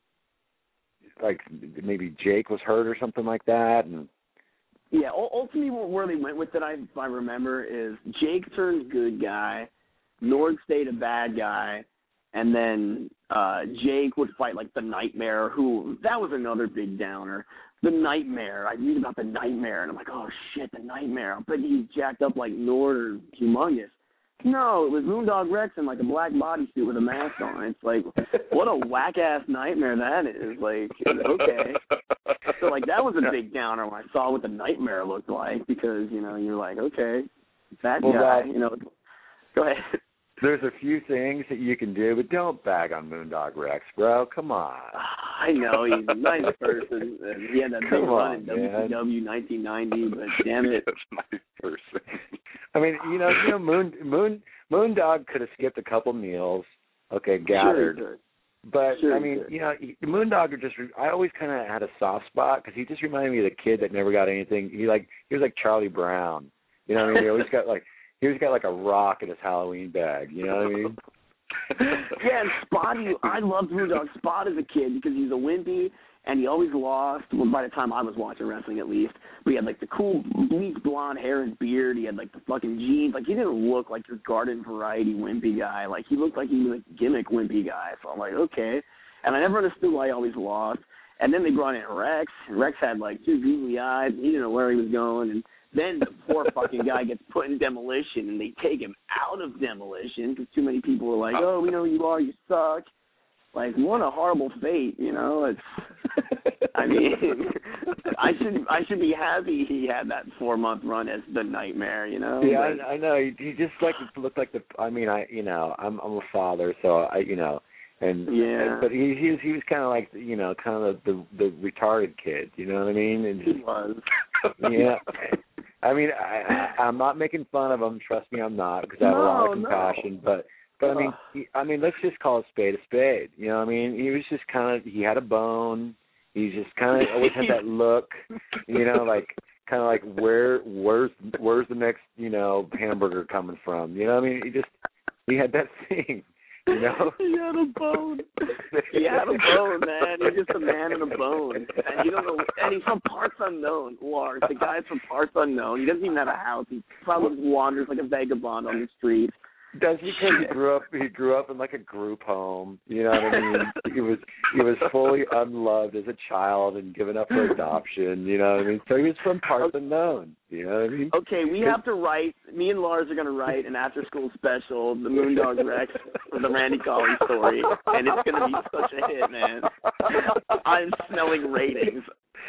Speaker 4: like maybe Jake was hurt or something like that, and
Speaker 3: yeah. Ultimately, where they went with it, I, if I remember, is Jake turned good guy, Nord stayed a bad guy. And then uh, Jake would fight, like, the Nightmare, who, that was another big downer. The Nightmare. I read about the Nightmare, and I'm like, oh, shit, the Nightmare. But he's jacked up like Nord or Humongous. No, it was Moondog Rex in, like, a black bodysuit with a mask on. It's like, what a whack-ass nightmare that is. Like, okay. So, like, that was a big downer when I saw what the Nightmare looked like because, you know, you're like, okay, that
Speaker 4: well,
Speaker 3: guy,
Speaker 4: that-
Speaker 3: you know. Go ahead.
Speaker 4: There's a few things that you can do, but don't bag on Moondog Rex, bro. Come on.
Speaker 3: I know, he's a nice person. He had that
Speaker 4: Come
Speaker 3: big
Speaker 4: on,
Speaker 3: run in W C W
Speaker 4: man.
Speaker 3: nineteen ninety, but damn it.
Speaker 2: That's a nice person.
Speaker 4: I mean, you know, you know, Moon Moon Moondog could have skipped a couple meals. Okay, gathered.
Speaker 3: Sure,
Speaker 4: but
Speaker 3: sure,
Speaker 4: I mean,
Speaker 3: sure.
Speaker 4: you know, Moondog are just. I always kind of had a soft spot because he just reminded me of the kid that never got anything. He like he was like Charlie Brown. You know what I mean? He always got like he always got like a rock in his Halloween bag. You know what I mean?
Speaker 3: Yeah, and Spot, he, I loved Moondog Spot as a kid because he's a wimpy and he always lost. Well, by the time I was watching wrestling, at least, but he had like the cool bleak blonde hair and beard. He had like the fucking jeans. Like he didn't look like your garden variety wimpy guy. Like he looked like he was a gimmick wimpy guy. So I'm like, okay. And I never understood why he always lost. And then they brought in Rex. And Rex had like two googly eyes. And he didn't know where he was going. And then the poor fucking guy gets put in Demolition, and they take him out of Demolition because too many people were like, "Oh, we know who you are. You suck." Like, what a horrible fate, you know? It's, I mean, I should I should be happy he had that four month run as the Nightmare, you know?
Speaker 4: Yeah,
Speaker 3: but,
Speaker 4: I, I know. He, he just like looked like the. I mean, I you know, I'm I'm a father, so I you know, and
Speaker 3: yeah,
Speaker 4: and, but he he was he was kind of like you know, kind of the, the the retarded kid, you know what I mean? And just,
Speaker 3: he was.
Speaker 4: Yeah. I mean, I, I, I'm not making fun of him. Trust me, I'm not, because I have
Speaker 3: no,
Speaker 4: a lot of
Speaker 3: no.
Speaker 4: compassion. But, but I mean, he, I mean, let's just call a spade a spade. You know, what I mean, he was just kind of, he had a bone. He just kind of always had that look. You know, like kind of like where, where's, where's the next, you know, hamburger coming from? You know, what I mean, he just, he had that thing. You know,
Speaker 3: he had a bone. He had a bone, man. He's just a man in a bone, and you don't know. And he's from parts unknown. Lars, the guy's from parts unknown. He doesn't even have a house. He probably wanders like a vagabond on the street.
Speaker 4: That's because he grew up. He grew up in like a group home. You know what I mean? He was he was fully unloved as a child and given up for adoption. You know what I mean? So he was from parts unknown. You know what I mean?
Speaker 3: Okay, we have to write. Me and Lars are going to write an after-school special, the Moondog Rex, for the Randy Collins story, and it's going to be such a hit, man. I'm smelling ratings.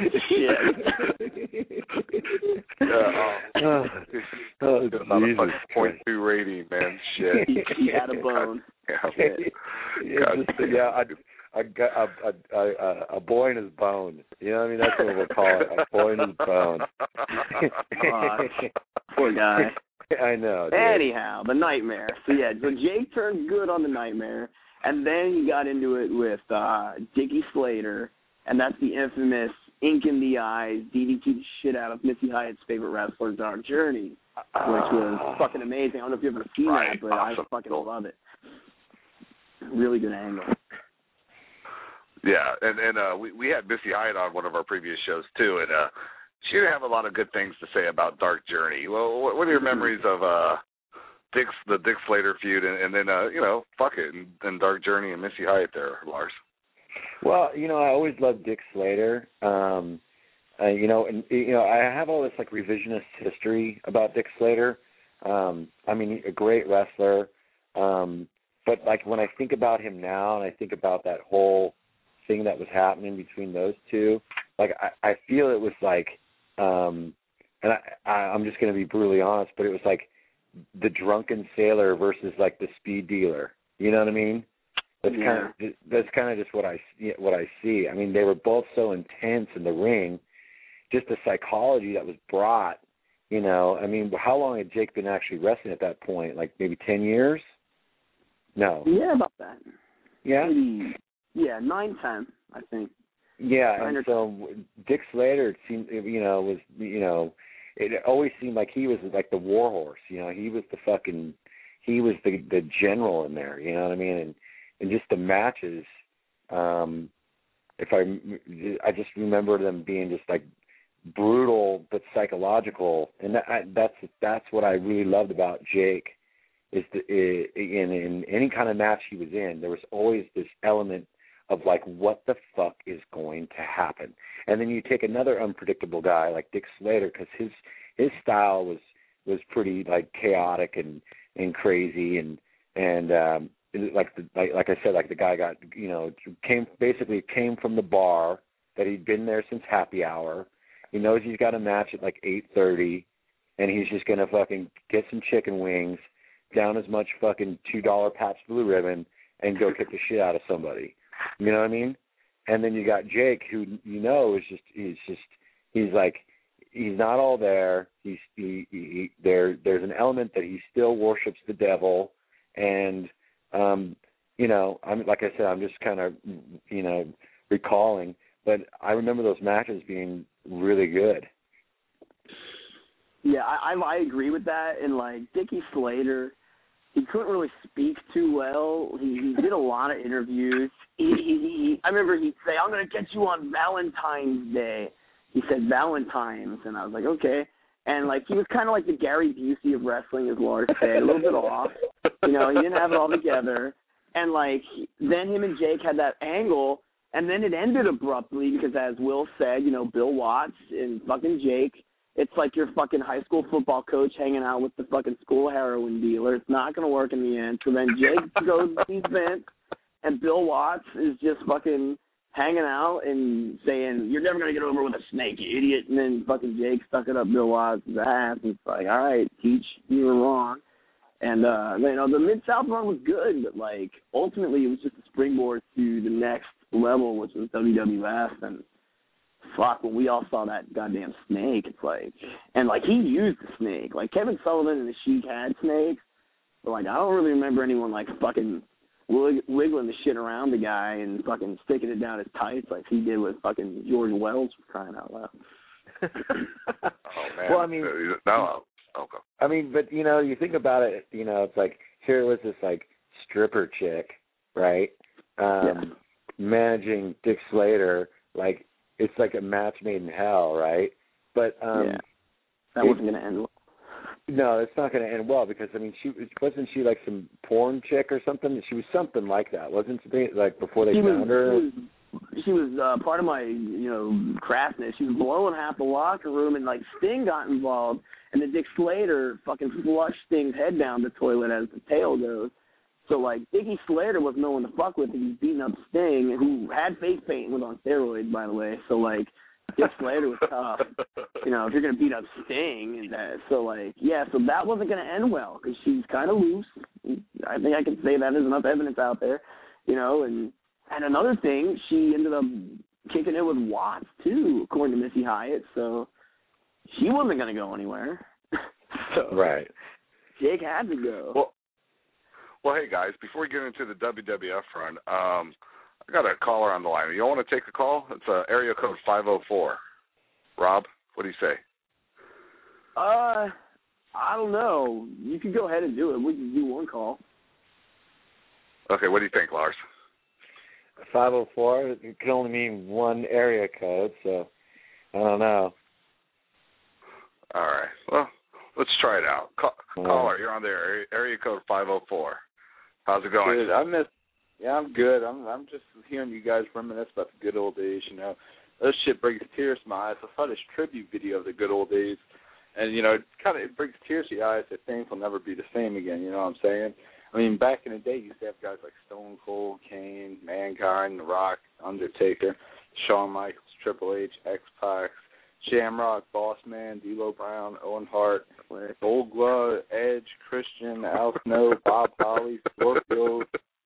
Speaker 3: Shit.
Speaker 2: uh, oh,
Speaker 4: oh,
Speaker 2: it's not a
Speaker 4: Jesus
Speaker 2: fucking point
Speaker 4: Christ.
Speaker 2: two rating, man. Shit.
Speaker 3: He, he had a bone.
Speaker 2: Yeah.
Speaker 4: It's just, yeah, a, a, a, a, a boy in his bone. You know what I mean? That's what we'll call it. A boy in his bone.
Speaker 3: Oh, poor guy.
Speaker 4: I know. Dude.
Speaker 3: Anyhow, the Nightmare. So yeah, so Jake turned good on the Nightmare, and then he got into it with uh, Dickie Slater, and that's the infamous ink in the eyes, D D T the shit out of Missy Hyatt's favorite wrestler, Dark Journey, which was fucking amazing. I don't know if you've ever seen
Speaker 2: right.
Speaker 3: that, but
Speaker 2: awesome.
Speaker 3: I fucking love it. Really good angle.
Speaker 2: Yeah, and and uh, we we had Missy Hyatt on one of our previous shows too, and uh, she didn't have a lot of good things to say about Dark Journey. Well, what, what are your memories of uh, Dick's the Dick Slater feud, and, and then uh, you know, fuck it, and, and Dark Journey and Missy Hyatt there, Lars?
Speaker 4: Well, you know, I always loved Dick Slater. Um, uh, you know, and you know, I have all this like revisionist history about Dick Slater. Um, I mean, a great wrestler. Um, but like when I think about him now, and I think about that whole thing that was happening between those two, like I, I feel it was like, um, and I, I, I'm just going to be brutally honest, but it was like the drunken sailor versus like the speed dealer. You know what I mean? That's
Speaker 3: Yeah.
Speaker 4: kind of that's kind of just what I what I see. I mean, they were both so intense in the ring. Just the psychology that was brought. You know, I mean, how long had Jake been actually wrestling at that point? Like maybe ten years? No.
Speaker 3: Yeah, about that.
Speaker 4: Yeah.
Speaker 3: Maybe, yeah, nine, ten, I think.
Speaker 4: Yeah,
Speaker 3: Nine
Speaker 4: and
Speaker 3: or
Speaker 4: so Dick Slater, it seemed, you know, was, you know, it always seemed like he was like the war horse. You know, he was the fucking, he was the the general in there. You know what I mean? And and just the matches, um, if I, I just remember them being just like brutal but psychological, and that, I, that's that's what I really loved about Jake. Is the in in any kind of match he was in, there was always this element of like, what the fuck is going to happen? And then you take another unpredictable guy like Dick Slater, because his his style was was pretty like chaotic and and crazy, and and um, like the, like like I said, like the guy got, you know, came basically came from the bar that he'd been there since happy hour. He knows he's got a match at like eight thirty, and he's just gonna fucking get some chicken wings, down as much fucking two dollar Pabst Blue Ribbon, and go kick the shit out of somebody. You know what I mean? And then you got Jake, who you know is just he's just he's like he's not all there. He's he, he there. There's an element that he still worships the devil, and um, you know, I'm like I said, I'm just kind of you know recalling, but I remember those matches being really good.
Speaker 3: Yeah, I I, I agree with that. And like Dickie Slater, he couldn't really speak too well. He, he did a lot of interviews. He, he, he I remember he'd say, "I'm going to catch you on Valentine's Day." He said Valentine's, and I was like, okay. And, like, he was kind of like the Gary Busey of wrestling, as Lars said, a little bit off. You know, he didn't have it all together. And, like, then him and Jake had that angle, and then it ended abruptly because, as Will said, you know, Bill Watts and fucking Jake, it's like your fucking high school football coach hanging out with the fucking school heroin dealer. It's not going to work in the end. So then Jake goes to these events, and Bill Watts is just fucking hanging out and saying, "You're never going to get over with a snake, you idiot." And then fucking Jake stuck it up Bill Watts' ass. And it's like, all right, teach, you were wrong. And, uh, you know, the Mid-South run was good, but, like, ultimately it was just a springboard to the next level, which was W W F. And, fuck, when we all saw that goddamn snake, it's like, and, like, he used the snake. Like, Kevin Sullivan and the Sheik had snakes, but, like, I don't really remember anyone, like, fucking wiggling the shit around the guy and fucking sticking it down his tights like he did with fucking George Wells, for crying out loud.
Speaker 2: Oh, man.
Speaker 4: Well, I mean,
Speaker 2: no, okay.
Speaker 4: I mean, but, you know, you think about it, you know, it's like, here was this, like, stripper chick, right, um,
Speaker 3: yeah.
Speaker 4: managing Dick Slater, like, it's like a match made in hell, right? But, um,
Speaker 3: yeah. That wasn't going to end well.
Speaker 4: No, it's not going to end well because, I mean, she wasn't she like some porn chick or something? She was something like that, wasn't she? Like before they
Speaker 3: she
Speaker 4: found
Speaker 3: was,
Speaker 4: her?
Speaker 3: She was, she was uh, part of my, you know, craftness. She was blowing half the locker room, and, like, Sting got involved, and then Dick Slater fucking flushed Sting's head down the toilet as the tail goes. So, like, Dickie Slater was no one to fuck with. He was beating up Sting, who had face paint and was on steroids, by the way. So, like, Dick Slater was tough. You know, if you're going to beat up Sting. And that, so, like, yeah, so that wasn't going to end well because she's kind of loose. I think I can say that there's enough evidence out there, you know. And, and another thing, she ended up kicking it with Watts, too, according to Missy Hyatt. So she wasn't going to go anywhere. So
Speaker 4: right.
Speaker 3: Jake had to go.
Speaker 2: Well, well, hey, guys, before we get into the W W F run, um, I got a caller on the line. You want to take a call? It's uh, area code five oh four. Rob, what do you say?
Speaker 3: Uh, I don't know. You can go ahead and do it. We can do one call.
Speaker 2: Okay, what do you think, Lars?
Speaker 4: five oh four, it can only mean one area code, so I don't know.
Speaker 2: All right. Well, let's try it out. Call,
Speaker 4: yeah.
Speaker 2: Caller, you're on there. Area, area code five oh four. How's it going?
Speaker 5: Good. I miss. Yeah, I'm good. I'm. I'm just hearing you guys reminisce about the good old days. You know, this shit brings tears to my eyes. I saw this tribute video of the good old days, and you know, it kind of it brings tears to your eyes that things will never be the same again. You know what I'm saying? I mean, back in the day, you used to have guys like Stone Cold, Kane, Mankind, The Rock, Undertaker, Shawn Michaels, Triple H, X-Pac, Shamrock, Boss Man, D'Lo Brown, Owen Hart, Gold Glove, Edge, Christian, Al Snow, Bob Holly, Scorpio.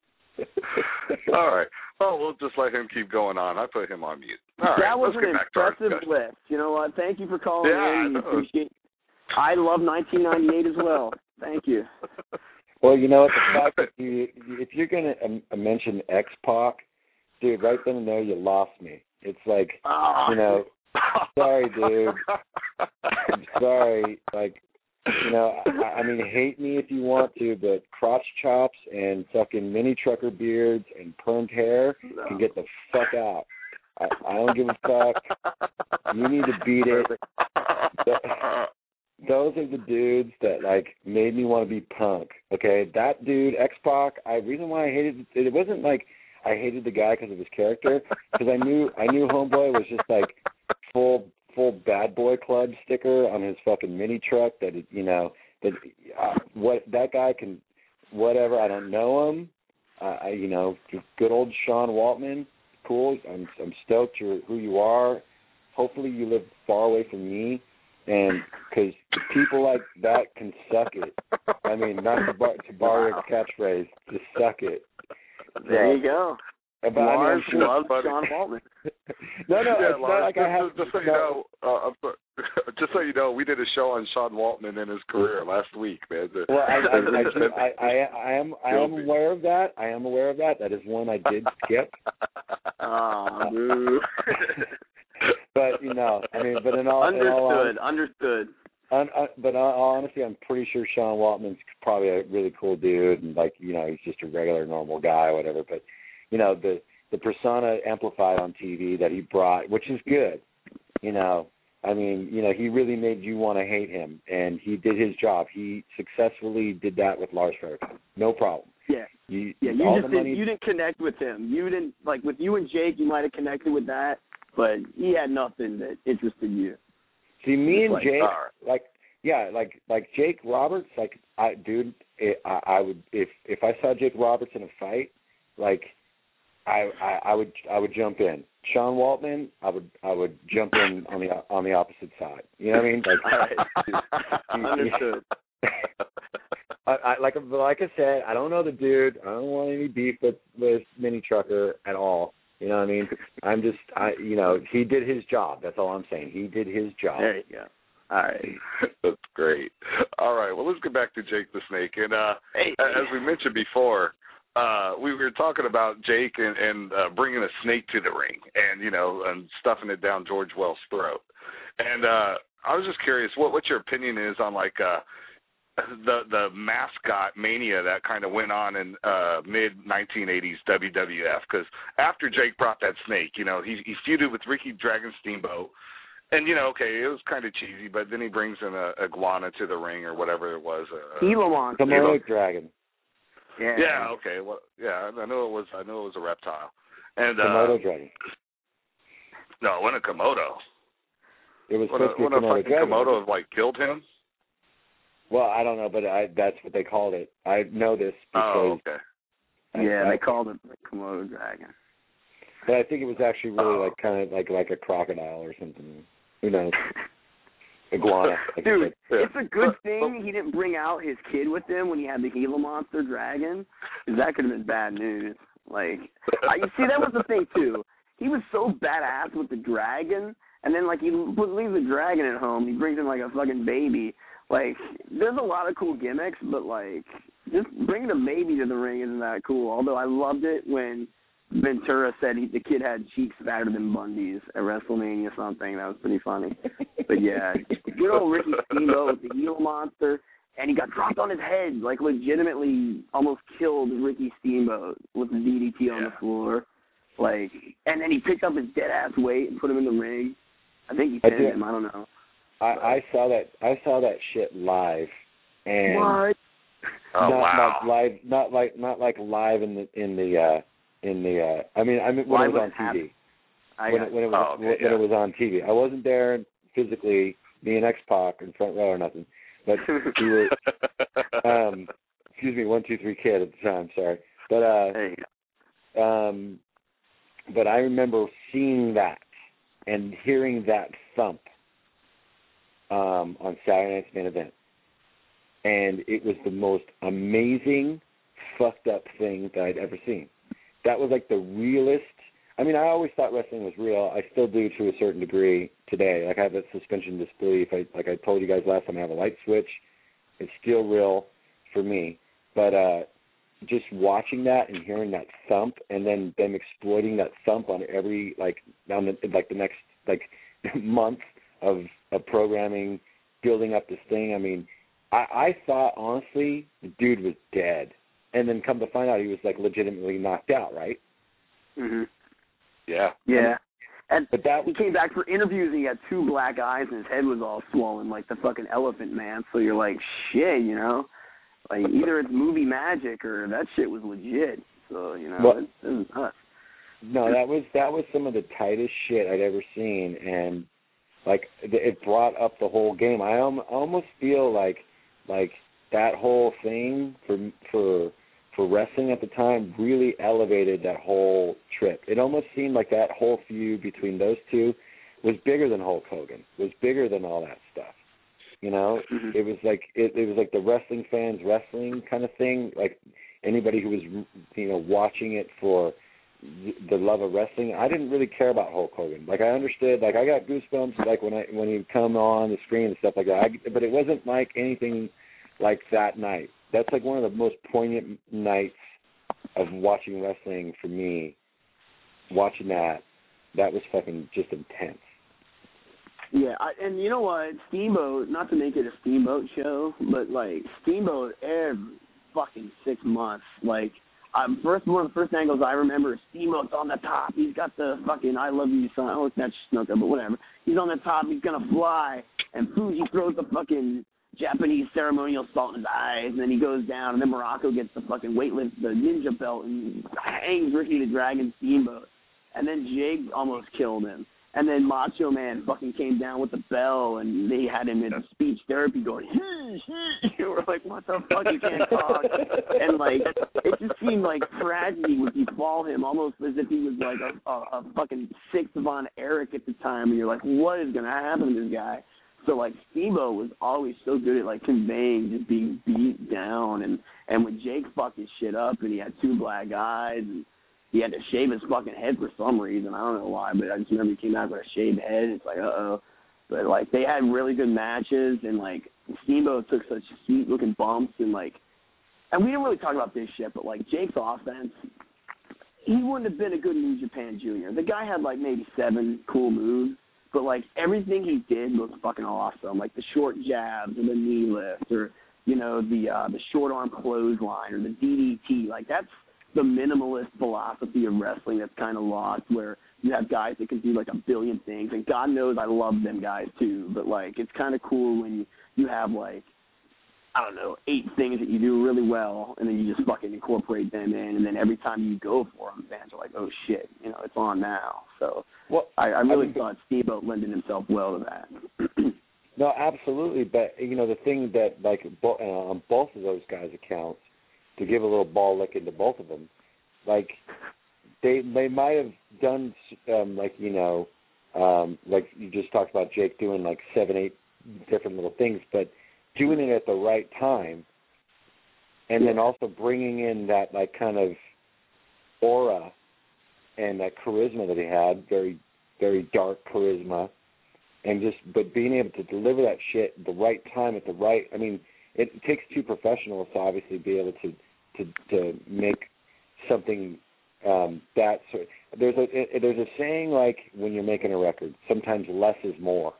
Speaker 2: All right. Well, we'll just let him keep going on. I put him on mute. All right.
Speaker 3: That was
Speaker 2: Let's
Speaker 3: an
Speaker 2: get back to our
Speaker 3: impressive
Speaker 2: discussion.
Speaker 3: list. You know what? Thank you for calling
Speaker 2: Yeah,
Speaker 3: in.
Speaker 2: I
Speaker 3: We
Speaker 2: know.
Speaker 3: appreciate. I love nineteen ninety-eight as well. Thank you.
Speaker 4: Well, you know what? The fact that you, if you're going to um, mention X-Pac, dude, right then and there, you lost me. It's like,
Speaker 3: Oh.
Speaker 4: you know, sorry, dude. I'm sorry. Like, you know, I, I mean, hate me if you want to, but crotch chops and fucking mini trucker beards and permed hair can get the fuck out. I, I don't give a fuck. You need to beat it. Those are the dudes that, like, made me want to be punk, okay? That dude, X-Pac, I reason why I hated it, it wasn't like I hated the guy because of his character, because I knew I knew Homeboy was just, like, full full bad boy club sticker on his fucking mini truck that, it, you know, that uh, what that guy can, whatever, I don't know him, uh, I, you know, good old Sean Waltman, cool, I'm, I'm stoked you're who you are. Hopefully you live far away from me. And because people like that can suck it. I mean, not to, bar, to borrow a catchphrase, just suck it.
Speaker 3: There you go.
Speaker 4: But I mean,
Speaker 3: Lars
Speaker 4: I'm sure,
Speaker 3: loves
Speaker 2: funny.
Speaker 3: Sean Waltman.
Speaker 4: no, no,
Speaker 2: yeah,
Speaker 4: it's
Speaker 2: Lars,
Speaker 4: not like
Speaker 2: just,
Speaker 4: I have.
Speaker 2: just so you
Speaker 4: no,
Speaker 2: know, uh, I'm sorry. just so you know, we did a show on Sean Waltman in his career last week, man. The,
Speaker 4: Well, I, I, I, do, I, I, I am, I am
Speaker 2: Guilty.
Speaker 4: aware of that. I am aware of that. That is one I did skip.
Speaker 3: Oh, dude.
Speaker 4: But you know, I mean, but in all,
Speaker 3: understood,
Speaker 4: in all honesty,
Speaker 3: understood.
Speaker 4: un, uh, but in all honesty, I'm pretty sure Sean Waltman's probably a really cool dude, and like you know, he's just a regular normal guy, or whatever. But you know, the the persona amplified on T V that he brought, which is good. You know, I mean, you know, he really made you want to hate him, and he did his job. He successfully did that with Lars Farrakhan, no problem.
Speaker 3: Yeah.
Speaker 4: You,
Speaker 3: Yeah, you
Speaker 4: all
Speaker 3: just
Speaker 4: the
Speaker 3: didn't,
Speaker 4: money,
Speaker 3: you didn't connect with him. You didn't like with you and Jake. You might have connected with that, but he had nothing that interested you.
Speaker 4: See, me and
Speaker 3: like,
Speaker 4: Jake,
Speaker 3: right.
Speaker 4: like, yeah, like, like Jake Roberts, like, I, dude, it, I, I would, if, if I saw Jake Roberts in a fight, like, I, I, I would, I would jump in. Sean Waltman, I would, I would jump in on the, on the opposite side. You know what I mean? Like,
Speaker 3: All right. Understood.
Speaker 4: I, I, like, like I said, I don't know the dude. I don't want any beef with, with Mini Trucker at all. You know what I mean? I'm just, I, you know, he did his job. That's all I'm saying. He did his job.
Speaker 3: There you go. All right.
Speaker 2: That's great. All right, well, let's get back to Jake the Snake. And uh,
Speaker 3: Hey.
Speaker 2: as we mentioned before, uh, we were talking about Jake and, and uh, bringing a snake to the ring and, you know, and stuffing it down George Wells' throat. And uh, I was just curious what, what your opinion is on, like, uh, the the mascot mania that kind of went on in uh, mid nineteen eighties W W F, because after Jake brought that snake, you know, he, he feuded with Ricky Dragon Steamboat, and, you know, okay, it was kind of cheesy, but then he brings in a iguana to the ring or whatever it was. Uh,
Speaker 3: Gila monster.
Speaker 4: Komodo dragon.
Speaker 3: Yeah.
Speaker 2: Yeah, okay, well, yeah, I knew it was, I knew it was a reptile. And uh,
Speaker 4: Komodo dragon.
Speaker 2: no, it wasn't a Komodo.
Speaker 4: It was
Speaker 2: When a,
Speaker 4: supposed to be
Speaker 2: when
Speaker 4: a
Speaker 2: a
Speaker 4: Komodo
Speaker 2: fucking
Speaker 4: dragon.
Speaker 2: Komodo like killed him.
Speaker 4: Well, I don't know, but I, that's what they called it. I know this because
Speaker 2: Oh, okay.
Speaker 3: Yeah,
Speaker 4: I,
Speaker 3: they called it the Komodo dragon.
Speaker 4: but I think it was actually really
Speaker 2: Oh.
Speaker 4: like kind of like like a crocodile or something. Who knows? Iguana. Like
Speaker 3: Dude,
Speaker 4: I said.
Speaker 2: Yeah.
Speaker 3: it's a good thing he didn't bring out his kid with him when he had the Gila monster dragon, because that could have been bad news. Like, I, you see, that was the thing too. He was so badass with the dragon, and then like he would leave the dragon at home. He brings in like a fucking baby. Like, there's a lot of cool gimmicks, but like, just bringing a baby to the ring isn't that cool. Although I loved it when Ventura said he, the kid had cheeks fatter than Bundy's at WrestleMania or something. That was pretty funny. But yeah, good old Ricky Steamboat with the Gila monster, and he got dropped on his head, like legitimately almost killed Ricky Steamboat with the D D T on
Speaker 2: Yeah.
Speaker 3: the floor. Like, and then he picked up his dead ass weight and put him in the ring. I think he
Speaker 4: I
Speaker 3: pinned
Speaker 4: did.
Speaker 3: him. I don't know.
Speaker 4: I, I saw that. I saw that shit live, and
Speaker 3: What?
Speaker 2: Oh,
Speaker 4: not,
Speaker 2: wow.
Speaker 4: not live, not like not like live in the in the uh, in the. Uh, I mean, I mean when
Speaker 3: Live
Speaker 4: it was
Speaker 3: when
Speaker 4: on
Speaker 3: it
Speaker 4: T V.
Speaker 3: happened. I
Speaker 4: When
Speaker 3: got
Speaker 4: it, when it was
Speaker 2: Oh, okay,
Speaker 4: when
Speaker 2: yeah.
Speaker 4: it was on T V. I wasn't there physically, me and X-Pac in front row or nothing, but we were. Um, excuse me, one two three kid at the time. Sorry, but uh,
Speaker 3: There you go.
Speaker 4: um, but I remember seeing that and hearing that thump um, on Saturday Night's Main Event, and it was the most amazing, fucked up thing that I'd ever seen. That was like the realest. I mean, I always thought wrestling was real. I still do to a certain degree today. Like I have that suspension of disbelief. I, like I told you guys last time, I have a light switch. It's still real for me. But uh, just watching that and hearing that thump, and then them exploiting that thump on every like on the like the next like month of of programming, building up this thing. I mean, I, I thought honestly the dude was dead, and then come to find out he was like legitimately knocked out, right?
Speaker 3: Mhm.
Speaker 2: Yeah.
Speaker 3: Yeah. And
Speaker 4: But that
Speaker 3: he came back for interviews and he had two black eyes and his head was all swollen like the fucking Elephant Man. So you're like, shit, you know? Like either it's movie magic or that shit was legit. So, you know,
Speaker 4: Well,
Speaker 3: it, it was nuts.
Speaker 4: No, that was that was some of the tightest shit I'd ever seen, and like it brought up the whole game. I almost feel like like that whole thing for for for wrestling at the time really elevated that whole trip. It almost seemed like that whole feud between those two was bigger than Hulk Hogan, was bigger than all that stuff. You know,
Speaker 3: Mhm.
Speaker 4: it was like it, it was like the wrestling fans wrestling kind of thing. Like anybody who was you know watching it for the love of wrestling, I didn't really care about Hulk Hogan. Like I understood, like I got goosebumps, like when I when he'd come on the screen and stuff like that. I, but it wasn't like anything like that night. That's like one of the most poignant nights of watching wrestling for me. Watching that, that was fucking just intense.
Speaker 3: Yeah, I, and you know what, Steamboat, not to make it a Steamboat show, but, like, Steamboat every fucking six months, like, um, first one of the first angles I remember is Steamboat's on the top. He's got the fucking I love you sign. Oh, it's not Snuka, but whatever. He's on the top. He's going to fly, and Fuji throws the fucking Japanese ceremonial salt in his eyes, and then he goes down, and then Morocco gets the fucking weightlift, the ninja belt, and hangs Ricky the Dragon Steamboat. And then Jake almost killed him. And then Macho Man fucking came down with the bell, and they had him in speech therapy going, we're like, what the fuck, you can't talk. And, like, it just seemed like tragedy would befall him, almost as if he was, like, a, a, a fucking sixth Von Erich at the time, and you're like, what is going to happen to this guy? So, like, Steamboat was always so good at, like, conveying just being beat down, and, and when Jake fucked his shit up, and he had two black eyes, and he had to shave his fucking head for some reason. I don't know why, but I just remember he came out with a shaved head. It's like, uh-oh. But, like, they had really good matches, and, like, Steamboat took such sweet-looking bumps, and, like, and we didn't really talk about this shit, but, like, Jake's offense, he wouldn't have been a good New Japan Junior. The guy had, like, maybe seven cool moves, but, like, everything he did looked fucking awesome. Like, the short jabs or the knee lift or, you know, the uh, the short arm clothesline or the D D T. Like, that's the minimalist philosophy of wrestling that's kind of lost, where you have guys that can do like a billion things, and God knows I love them guys too, but like it's kind of cool when you, you have like, I don't know, eight things that you do really well, and then you just fucking incorporate them in, and then every time you go for them, fans are like, oh shit, you know, it's on now. So well, I, I really I mean, thought Steamboat lended himself well to that.
Speaker 4: No, absolutely, but you know, the thing that like bo- uh, on both of those guys' accounts, to give a little ball licking to both of them, like they they might have done um, like you know, um, like you just talked about Jake doing like seven, eight different little things, but doing it at the right time, and then also bringing in that like kind of aura and that charisma that he had, very very dark charisma, and just but being able to deliver that shit at the right time at the right. I mean. It takes two professionals to obviously be able to to, to make something um, that sort. There's a there's a saying like when you're making a record, sometimes less is more,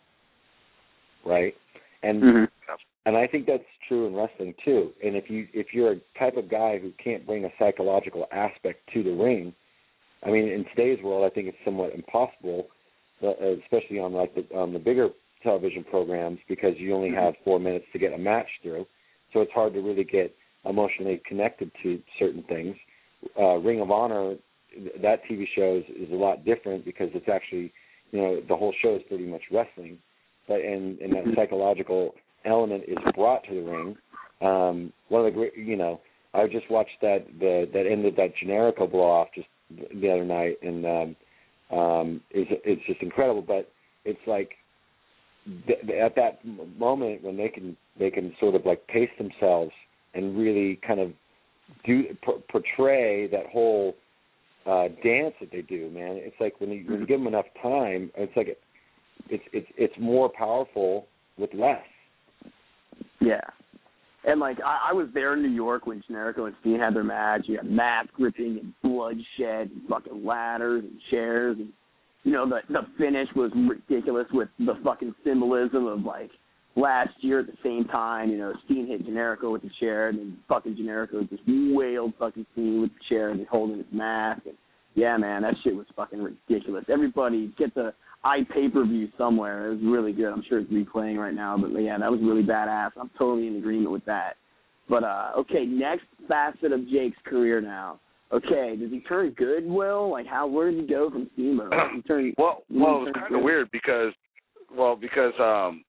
Speaker 4: right? And mm-hmm. and I think that's true in wrestling too. And if you if you're a type of guy who can't bring a psychological aspect to the ring, I mean, in today's world, I think it's somewhat impossible, uh, especially on like the on the bigger television programs, because you only have four minutes to get a match through, so it's hard to really get emotionally connected to certain things. Uh, Ring of Honor, that T V show is, is a lot different because it's actually, you know, the whole show is pretty much wrestling, but and, and that psychological element is brought to the ring. Um, one of the great, you know, I just watched that the that ended that Generico blow off just the other night, and um, um, it's it's just incredible. But it's like, at that moment when they can they can sort of like pace themselves and really kind of do portray that whole uh, dance that they do, man. It's like when you when you give them enough time, it's like it, it's it's it's more powerful with less.
Speaker 3: Yeah, and like I, I was there in New York when Generico and Steen had their match. You had mask ripping and bloodshed and fucking ladders and chairs and. You know, the the finish was ridiculous with the fucking symbolism of, like, last year at the same time, you know, Steen hit Generico with the chair, and then fucking Generico just wailed fucking Steen with the chair and holding his mask. And, yeah, man, that shit was fucking ridiculous. Everybody get the iPay-per-view somewhere. It was really good. I'm sure it's replaying right now, but, yeah, that was really badass. I'm totally in agreement with that. But, uh, okay, next facet of Jake's career now. Okay, does he turn good, Will? Like, how? Where did he go from Steamboat? He turn,
Speaker 2: well, well, it was kind of weird because, well, because um,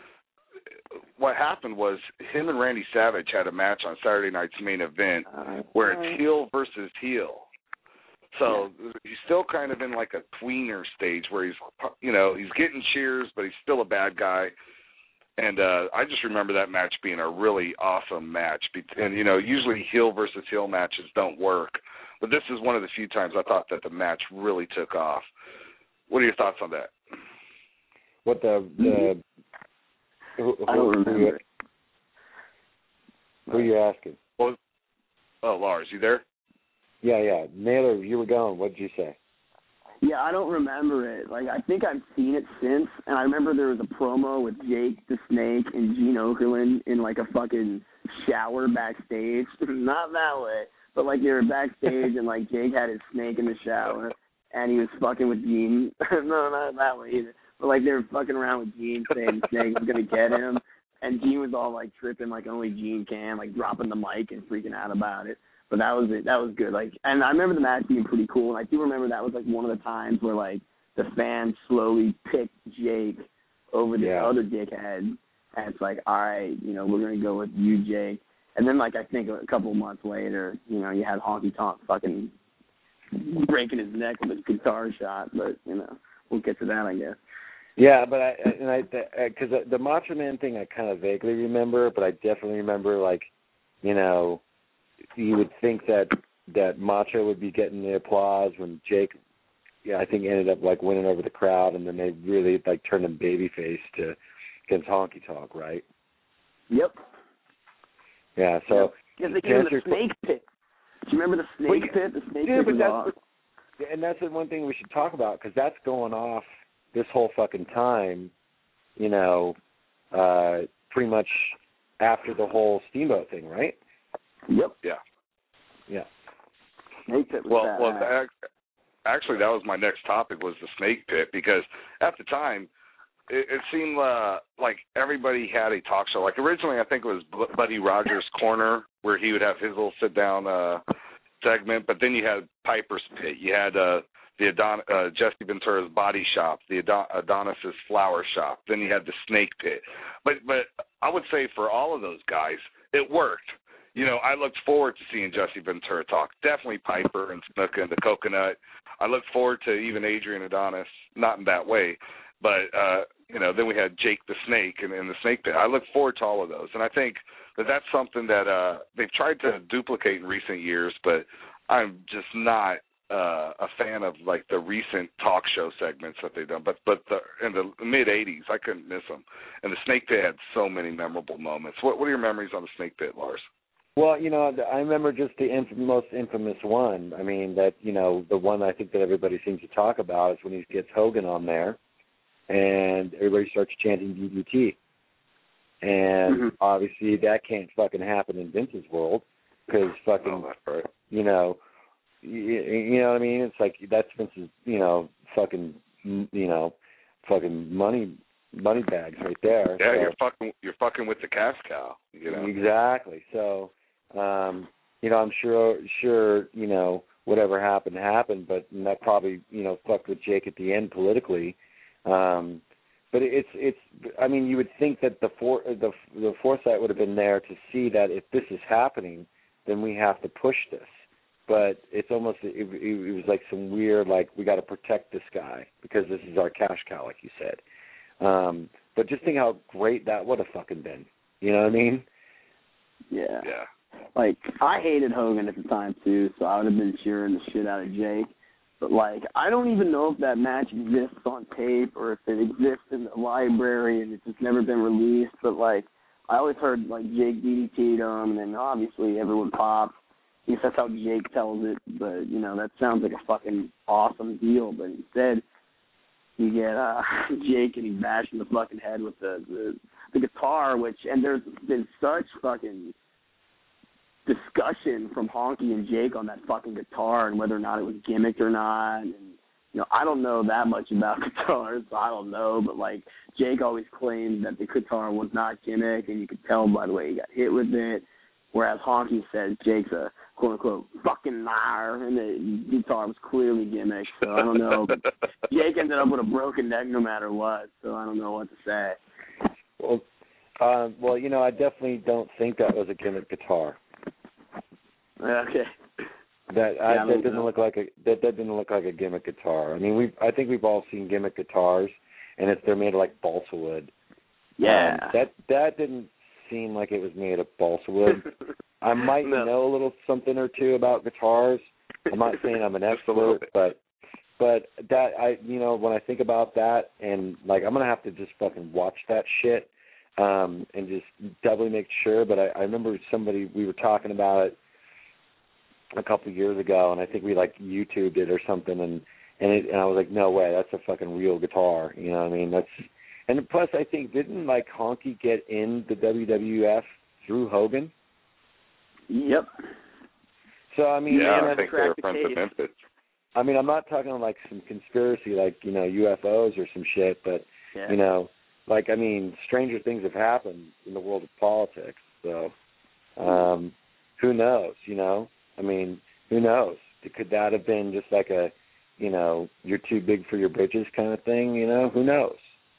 Speaker 2: what happened was him and Randy Savage had a match on Saturday night's main event uh, where it's heel versus heel. So yeah. He's still kind of in like a tweener stage where he's, you know, he's getting cheers, but he's still a bad guy. And uh, I just remember that match being a really awesome match. And, you know, usually heel versus heel matches don't work. But this is one of the few times I thought that the match really took off. What are your thoughts on that?
Speaker 4: What the... the who, who,
Speaker 3: I don't remember.
Speaker 4: Who, who are you asking?
Speaker 2: Well, oh, Lars, you there?
Speaker 4: Yeah, yeah. Naylor, you were going. What did you say?
Speaker 3: Yeah, I don't remember it. Like, I think I've seen it since, and I remember there was a promo with Jake the Snake and Gene Okerlund in, like, a fucking shower backstage. Not that way, but, like, they were backstage, and, like, Jake had his snake in the shower, and he was fucking with Gene. No, not that way either. But, like, they were fucking around with Gene, saying the Snake was going to get him, and Gene was all, like, tripping like only Gene can, like, dropping the mic and freaking out about it. But that was it. That was good. Like, and I remember the match being pretty cool. And I do remember that was like one of the times where like the fans slowly picked Jake over the
Speaker 4: yeah.
Speaker 3: other dickhead, and it's like, all right, you know, we're gonna go with you, Jake. And then like I think a couple of months later, you know, you had Honky Tonk fucking breaking his neck with his guitar shot. But you know, we'll get to that, I guess.
Speaker 4: Yeah, but I and I because the, the Macho Man thing I kind of vaguely remember, but I definitely remember like, you know. You would think that that Macho would be getting the applause when Jake, yeah, I think ended up like winning over the crowd, and then they really like turned him babyface to against Honky Tonk, right?
Speaker 3: Yep.
Speaker 4: Yeah. So.
Speaker 3: Yeah, they gave him the snake pit. Do you remember the snake
Speaker 4: well,
Speaker 3: pit? The snake
Speaker 4: yeah,
Speaker 3: pit
Speaker 4: but
Speaker 3: was
Speaker 4: that's
Speaker 3: awesome.
Speaker 4: what, and that's the one thing we should talk about because that's going off this whole fucking time, you know, uh, pretty much after the whole Steamboat thing, right?
Speaker 3: Yep.
Speaker 2: Yeah.
Speaker 4: Yeah.
Speaker 3: Snake pit was
Speaker 2: well,
Speaker 3: that,
Speaker 2: well,
Speaker 3: right?
Speaker 2: actually, that was my next topic was the snake pit because at the time, it, it seemed uh, like everybody had a talk show. Like originally, I think it was Buddy Rogers' Corner where he would have his little sit-down uh, segment, but then you had Piper's Pit. You had uh, the Adon- uh, Jesse Ventura's Body Shop, the Adon- Adonis's Flower Shop. Then you had the Snake Pit. But but I would say for all of those guys, it worked. You know, I looked forward to seeing Jesse Ventura talk. Definitely Piper and Snuka and the Coconut. I looked forward to even Adrian Adonis, not in that way. But, uh, you know, then we had Jake the Snake and, and the Snake Pit. I look forward to all of those. And I think that that's something that uh, they've tried to duplicate in recent years, but I'm just not uh, a fan of, like, the recent talk show segments that they've done. But but the, in the mid-eighties, I couldn't miss them. And the Snake Pit had so many memorable moments. What, what are your memories on the Snake Pit, Lars?
Speaker 4: Well, you know, I remember just the inf- most infamous one. I mean, that, you know, the one I think that everybody seems to talk about is when he gets Hogan on there and everybody starts chanting D D T. And mm-hmm. obviously that can't fucking happen in Vince's world because fucking, oh, that's right. you know, you, you know what I mean? It's like that's Vince's, you know, fucking, you know, fucking money money bags right there.
Speaker 2: Yeah,
Speaker 4: so,
Speaker 2: you're fucking you're fucking with the cash cow. You know?
Speaker 4: Exactly. So, um, you know, I'm sure sure, you know, whatever happened happened, but that probably, you know, fucked with Jake at the end politically. Um, but it's it's I mean, you would think that the for, the the foresight would have been there to see that if this is happening, then we have to push this. But it's almost it, it was like some weird like we got to protect this guy because this is our cash cow, like you said. Um, but just think how great that would have fucking been. You know what I mean?
Speaker 3: Yeah.
Speaker 2: Yeah.
Speaker 3: Like, I hated Hogan at the time, too, so I would have been cheering the shit out of Jake. But, like, I don't even know if that match exists on tape or if it exists in the library and it's just never been released. But, like, I always heard, like, Jake D D T'd him, and then obviously everyone popped. I guess that's how Jake tells it. But, you know, that sounds like a fucking awesome deal. But instead, you get uh, Jake and he bashing the fucking head with the, the the guitar, which, and there's been such fucking discussion from Honky and Jake on that fucking guitar and whether or not it was gimmicked or not. And, you know, I don't know that much about guitars, so I don't know, but, like, Jake always claimed that the guitar was not gimmick, and you could tell by the way he got hit with it, whereas Honky said Jake's a quote-unquote fucking liar, and the guitar was clearly gimmick, so I don't know. But Jake ended up with a broken neck no matter what, so I don't know what to say.
Speaker 4: Well, uh, well, you know, I definitely don't think that was a gimmick guitar.
Speaker 3: Okay.
Speaker 4: That
Speaker 3: yeah,
Speaker 4: I,
Speaker 3: I
Speaker 4: that didn't
Speaker 3: know.
Speaker 4: look like a that, that didn't look like a gimmick guitar. I mean, we I think we've all seen gimmick guitars, and it's they're made of like balsa wood,
Speaker 3: Yeah.
Speaker 4: Um, that that didn't seem like it was made of balsa wood. I might
Speaker 3: No.
Speaker 4: know a little something or two about guitars. I'm not saying I'm an
Speaker 2: Just a little
Speaker 4: expert,
Speaker 2: bit.
Speaker 4: but but that I you know when I think about that and like I'm gonna have to just fucking watch that shit um, and just doubly make sure. But I, I remember somebody we were talking about it a couple of years ago, and I think we like YouTubed it or something, and and, it, and I was like, no way, that's a fucking real guitar. You know what I mean? That's and plus I think didn't like Honky get in the W W F through Hogan?
Speaker 3: Yep.
Speaker 4: So I mean,
Speaker 2: yeah,
Speaker 3: man,
Speaker 2: I think they were
Speaker 3: cracked the
Speaker 2: friends
Speaker 3: case.
Speaker 2: with Memphis.
Speaker 4: I mean, I'm not talking like some conspiracy, like you know U F Os or some shit, but
Speaker 3: Yeah.
Speaker 4: you know, like I mean, stranger things have happened in the world of politics. So, um, who knows? You know, I mean, who knows? Could that have been just like a, you know, you're too big for your britches kind of thing? You know, who knows?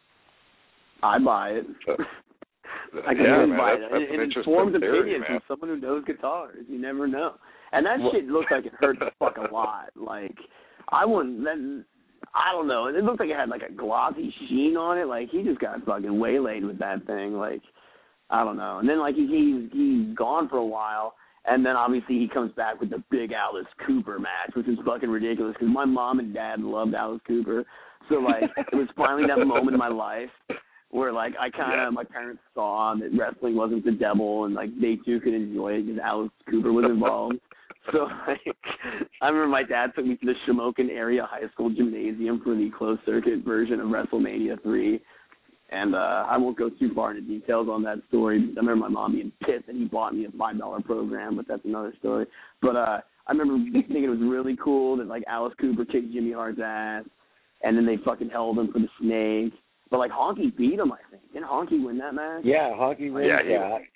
Speaker 3: I buy it.
Speaker 2: So,
Speaker 3: I can
Speaker 2: yeah,
Speaker 3: really
Speaker 2: man,
Speaker 3: buy
Speaker 2: that's,
Speaker 3: it.
Speaker 2: that's
Speaker 3: It,
Speaker 2: an
Speaker 3: it
Speaker 2: interesting
Speaker 3: informs
Speaker 2: theory,
Speaker 3: opinion
Speaker 2: man.
Speaker 3: from someone who knows guitars. You never know. And that
Speaker 4: Well-
Speaker 3: shit looks like it hurt the fuck a lot. Like, I wouldn't, then, I don't know. It looked like it had like a glossy sheen on it. Like, he just got fucking waylaid with that thing. Like, I don't know. And then, like, he, he's, he's gone for a while. And then, obviously, he comes back with the big Alice Cooper match, which is fucking ridiculous because my mom and dad loved Alice Cooper. So, like, it was finally that moment in my life where, like, I kind of,
Speaker 2: Yeah.
Speaker 3: my parents saw that wrestling wasn't the devil and, like, they, too, could enjoy it because Alice Cooper was involved. So, like, I remember my dad took me to the Shamokin Area High School Gymnasium for the closed-circuit version of WrestleMania three. And uh, I won't go too far into details on that story. I remember my mom being pissed that he bought me a five dollar program, but that's another story. But uh, I remember thinking it was really cool that, like, Alice Cooper kicked Jimmy Hart's ass, and then they fucking held him for the snake. But, like, Honky beat him, I think. Didn't Honky win that match?
Speaker 4: Yeah, Honky wins
Speaker 2: Yeah, he-
Speaker 4: that.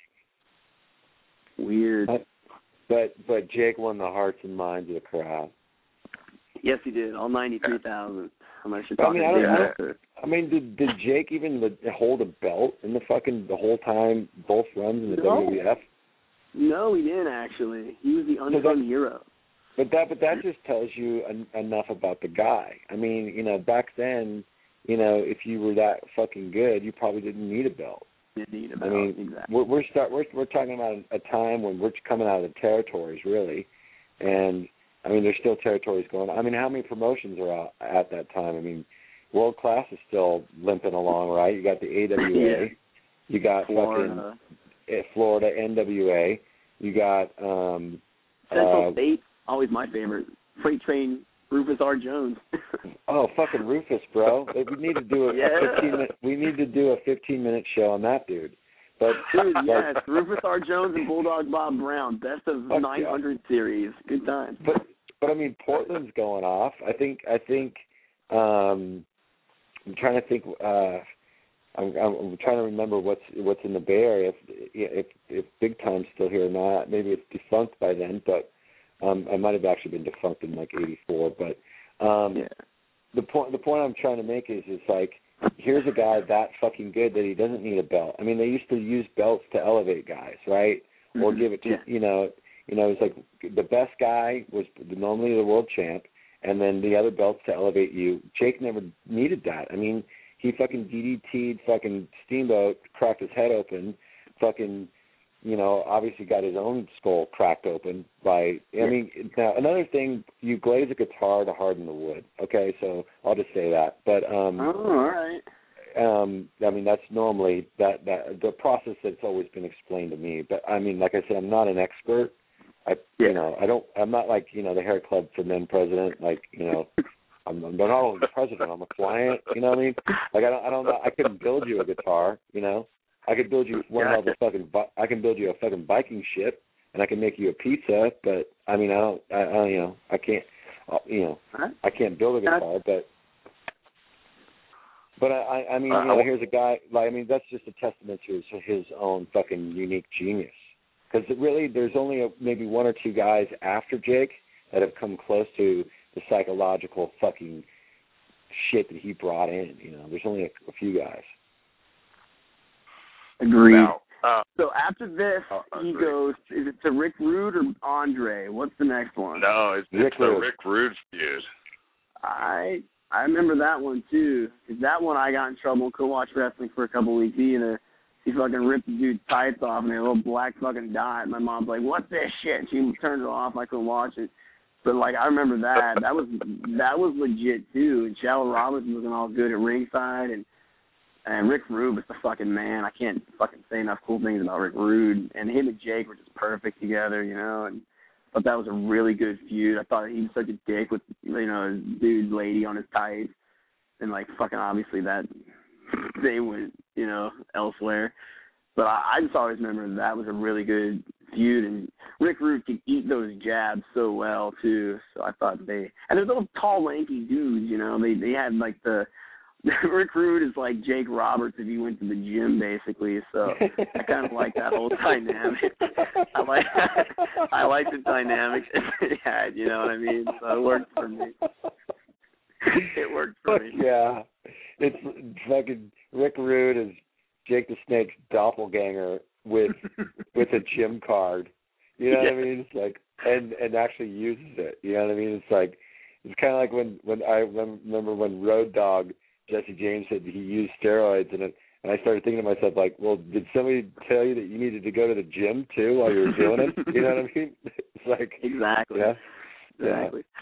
Speaker 3: Weird.
Speaker 4: But, but but Jake won the hearts and minds of the crowd.
Speaker 3: Yes, he did. All ninety-three thousand. How much should
Speaker 4: I
Speaker 3: talk
Speaker 4: mean,
Speaker 3: to
Speaker 4: I don't
Speaker 3: Dave
Speaker 4: know.
Speaker 3: Meltzer.
Speaker 4: I mean, did did Jake even le- hold a belt in the fucking the whole time, both runs in the
Speaker 3: No.
Speaker 4: W W F?
Speaker 3: No, he didn't, actually. He was the unsung hero.
Speaker 4: But that but that just tells you en- enough about the guy. I mean, you know, back then, you know, if you were that fucking good, you probably didn't need a belt.
Speaker 3: Didn't need a
Speaker 4: I
Speaker 3: belt,
Speaker 4: mean,
Speaker 3: exactly.
Speaker 4: we're we're start we're we're talking about a time when we're coming out of the territories, really, and I mean, there's still territories going on. I mean, how many promotions are out at that time? I mean, World Class is still limping along, right? You got the A W A,
Speaker 3: Yeah.
Speaker 4: you got
Speaker 3: Florida.
Speaker 4: fucking Florida N W A, you got um,
Speaker 3: Central
Speaker 4: uh,
Speaker 3: State, always my favorite. Freight Train, Rufus R. Jones.
Speaker 4: oh fucking Rufus, bro. We need to do a,
Speaker 3: Yeah.
Speaker 4: a fifteen minute. We need to do a fifteen minute show on that dude. But
Speaker 3: Dude,
Speaker 4: but,
Speaker 3: yes, Rufus R. Jones and Bulldog Bob Brown, best of
Speaker 4: Fuck
Speaker 3: nine hundred series. Good times.
Speaker 4: But but I mean, Portland's going off. I think I think um, I'm trying to think. Uh, I'm, I'm trying to remember what's what's in the Bay Area. If if, if Big Time's still here or not. Maybe it's defunct by then, but um, I might have actually been defunct in like eighty-four. But um,
Speaker 3: Yeah.
Speaker 4: the point the point I'm trying to make is is like, here's a guy that fucking good that he doesn't need a belt. I mean, they used to use belts to elevate guys, right? Or
Speaker 3: Mhm.
Speaker 4: give it to
Speaker 3: Yeah.
Speaker 4: you know. You know, it's like the best guy was normally the world champ, and then the other belts to elevate you. Jake never needed that. I mean, he fucking D D T'd fucking Steamboat, cracked his head open, fucking, you know, obviously got his own skull cracked open by, I
Speaker 3: Yeah.
Speaker 4: mean, now another thing, you glaze a guitar to harden the wood. Okay, so I'll just say that. But, um,
Speaker 3: Oh, all right.
Speaker 4: um, I mean, that's normally that, that the process that's always been explained to me. But I mean, like I said, I'm not an expert. I,
Speaker 3: Yeah.
Speaker 4: you know, I don't. I'm not like you know the hair club for men president. Like you know, I'm, I'm not only the president. I'm a client. You know what I mean? Like I don't. I don't know. I couldn't build you a guitar. You know, I could build you one
Speaker 3: Gotcha.
Speaker 4: of the fucking. vi- I can build you a fucking Viking ship, and I can make you a pizza. But I mean, I don't. I, I you know, I can't. Uh, you know,
Speaker 3: All right.
Speaker 4: I can't build a guitar, but. But I, I I mean,
Speaker 2: Uh,
Speaker 4: you know,
Speaker 2: I-
Speaker 4: here's a guy. Like, I mean, that's just a testament to his, his own fucking unique genius. Because really, there's only a, maybe one or two guys after Jake that have come close to the psychological fucking shit that he brought in. You know, there's only a, a few guys.
Speaker 3: Agreed.
Speaker 2: Now, uh,
Speaker 3: So after this,
Speaker 2: Oh,
Speaker 3: he
Speaker 2: agreed.
Speaker 3: goes, is it to Rick Rude or Andre? What's the next one?
Speaker 2: no, it's,
Speaker 4: Rick
Speaker 2: it's the
Speaker 4: Rude.
Speaker 2: Rick Rude feud.
Speaker 3: I I remember that one too. Cause that one I got in trouble. Couldn't watch wrestling for a couple of weeks either. He fucking ripped the dude's tights off and a little black fucking dot. My mom's like, "What's this shit?" She turned it off. I couldn't watch it. But like I remember that. That was that was legit too. And Shallow Robinson wasn't all good at ringside, and and Rick Rude was the fucking man. I can't fucking say enough cool things about Rick Rude. And him and Jake were just perfect together, you know. And I thought that was a really good feud. I thought he was such a dick with, you know, his dude lady on his tights. And, like, fucking obviously that they went, you know, elsewhere. But I, I just always remember that was a really good feud. And Rick Rude could eat those jabs so well, too. So I thought they – and they're little tall, lanky dudes, you know. They, they had, like, the – Rick Rude is like Jake Roberts if he went to the gym, basically. So I kind of like that whole dynamic. I like I like the dynamics they had. You know what I mean? So it worked for me. It worked for me.
Speaker 4: Yeah, it's fucking Rick Rude is Jake the Snake's doppelganger with with a gym card. You know what yeah. I mean? It's like and and actually uses it. You know what I mean? It's like it's kind of like when when I remember when Road Dogg. Jesse James said he used steroids, and it, and I started thinking to myself, like, well, did somebody tell you that you needed to go to the gym too while you were doing it? You know what I mean? It's like
Speaker 3: exactly,
Speaker 4: yeah,
Speaker 3: exactly.
Speaker 4: Yeah.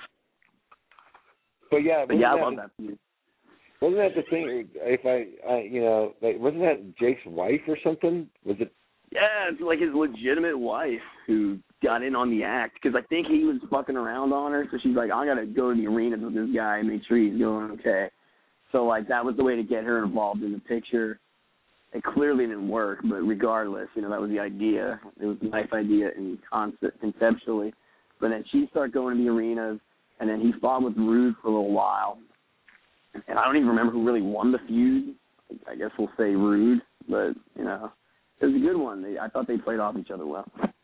Speaker 4: But yeah,
Speaker 3: but yeah, I
Speaker 4: that,
Speaker 3: love that feud.
Speaker 4: Wasn't that the thing? If I, I, you know, like, wasn't that Jake's wife or something? Was it?
Speaker 3: Yeah, it's like his legitimate wife who got in on the act because I think he was fucking around on her, so she's like, I gotta go to the arena with this guy and make sure he's going okay. So, like, that was the way to get her involved in the picture. It clearly didn't work, but regardless, you know, that was the idea. It was a nice idea in concept, conceptually. But then she started going to the arenas, and then he fought with Rude for a little while. And I don't even remember who really won the feud. I guess we'll say Rude, but, you know, it was a good one. They, I thought they played off each other well.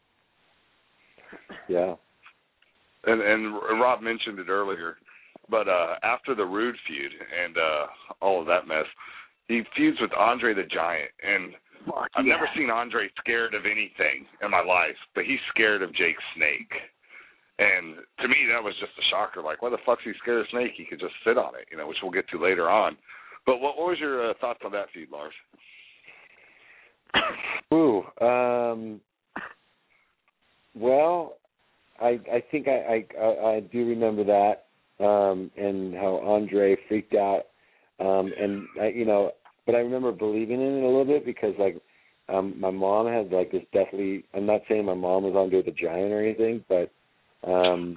Speaker 4: Yeah.
Speaker 2: And, and Rob mentioned it earlier. But uh, after the Rude feud and uh, all of that mess, he feuds with Andre the Giant. And
Speaker 3: Fuck
Speaker 2: I've
Speaker 3: yeah.
Speaker 2: never seen Andre scared of anything in my life, but he's scared of Jake Snake. And to me, that was just a shocker. Like, why the fuck's he scared of Snake? He could just sit on it, you know, which we'll get to later on. But what, what was your uh, thoughts on that feud, Lars?
Speaker 4: Ooh, um, well, I I think I I, I do remember that. Um, and how Andre freaked out, um, and I, you know, but I remember believing in it a little bit because like um, my mom had like this deathly. I'm not saying my mom was Andre the Giant or anything, but um,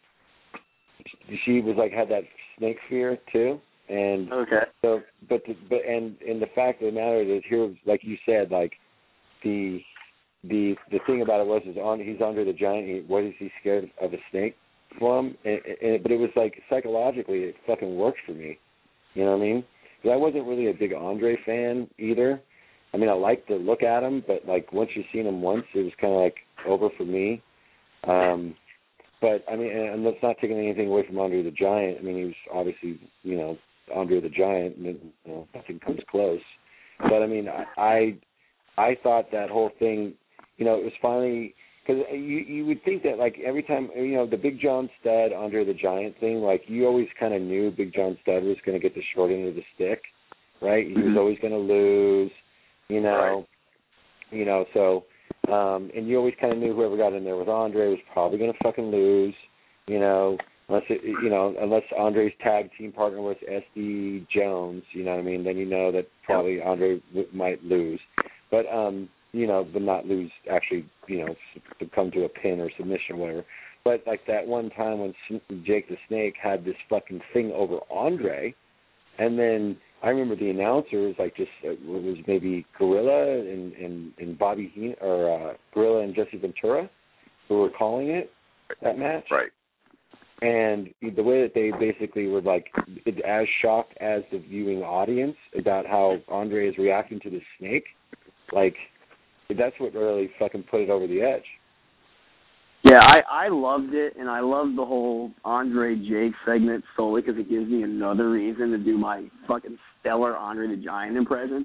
Speaker 4: she was like had that snake fear too, and
Speaker 3: okay.
Speaker 4: So, but the, but and and the fact of the matter is here, like you said, like the the the thing about it was is on he's Andre the Giant. He, what is he scared of a snake? From, and, and, but it was like psychologically, it fucking worked for me. You know what I mean? Because I wasn't really a big Andre fan either. I mean, I liked to look at him, but like once you've seen him once, it was kind of like over for me. Um, but I mean, and that's not taking anything away from Andre the Giant. I mean, he was obviously, you know, Andre the Giant, and you know, nothing comes close. But I mean, I, I, I thought that whole thing, you know, it was finally. Because you you would think that, like, every time, you know, the Big John Studd Andre the Giant thing, like, you always kind of knew Big John Studd was going to get the short end of the stick, right? He was always going to lose, you know. Right. You know, so, um, and you always kind of knew whoever got in there with Andre was probably going to fucking lose, you know, unless, it, you know, unless Andre's tag team partner was S D Jones, you know what I mean? Then you know that probably Andre w- might lose. But, um... you know, but not lose, actually, you know, to come to a pin or submission or whatever. But, like, that one time when Jake the Snake had this fucking thing over Andre, and then I remember the announcers, like, just, uh, it was maybe Gorilla and, and, and Bobby Heenan, or uh, Gorilla and Jesse Ventura, who were calling it, that match.
Speaker 2: Right.
Speaker 4: And the way that they basically were, like, as shocked as the viewing audience about how Andre is reacting to the snake, like, that's what really fucking put it over the edge.
Speaker 3: Yeah, I, I loved it, and I loved the whole Andre Jake segment solely because it gives me another reason to do my fucking stellar Andre the Giant impression.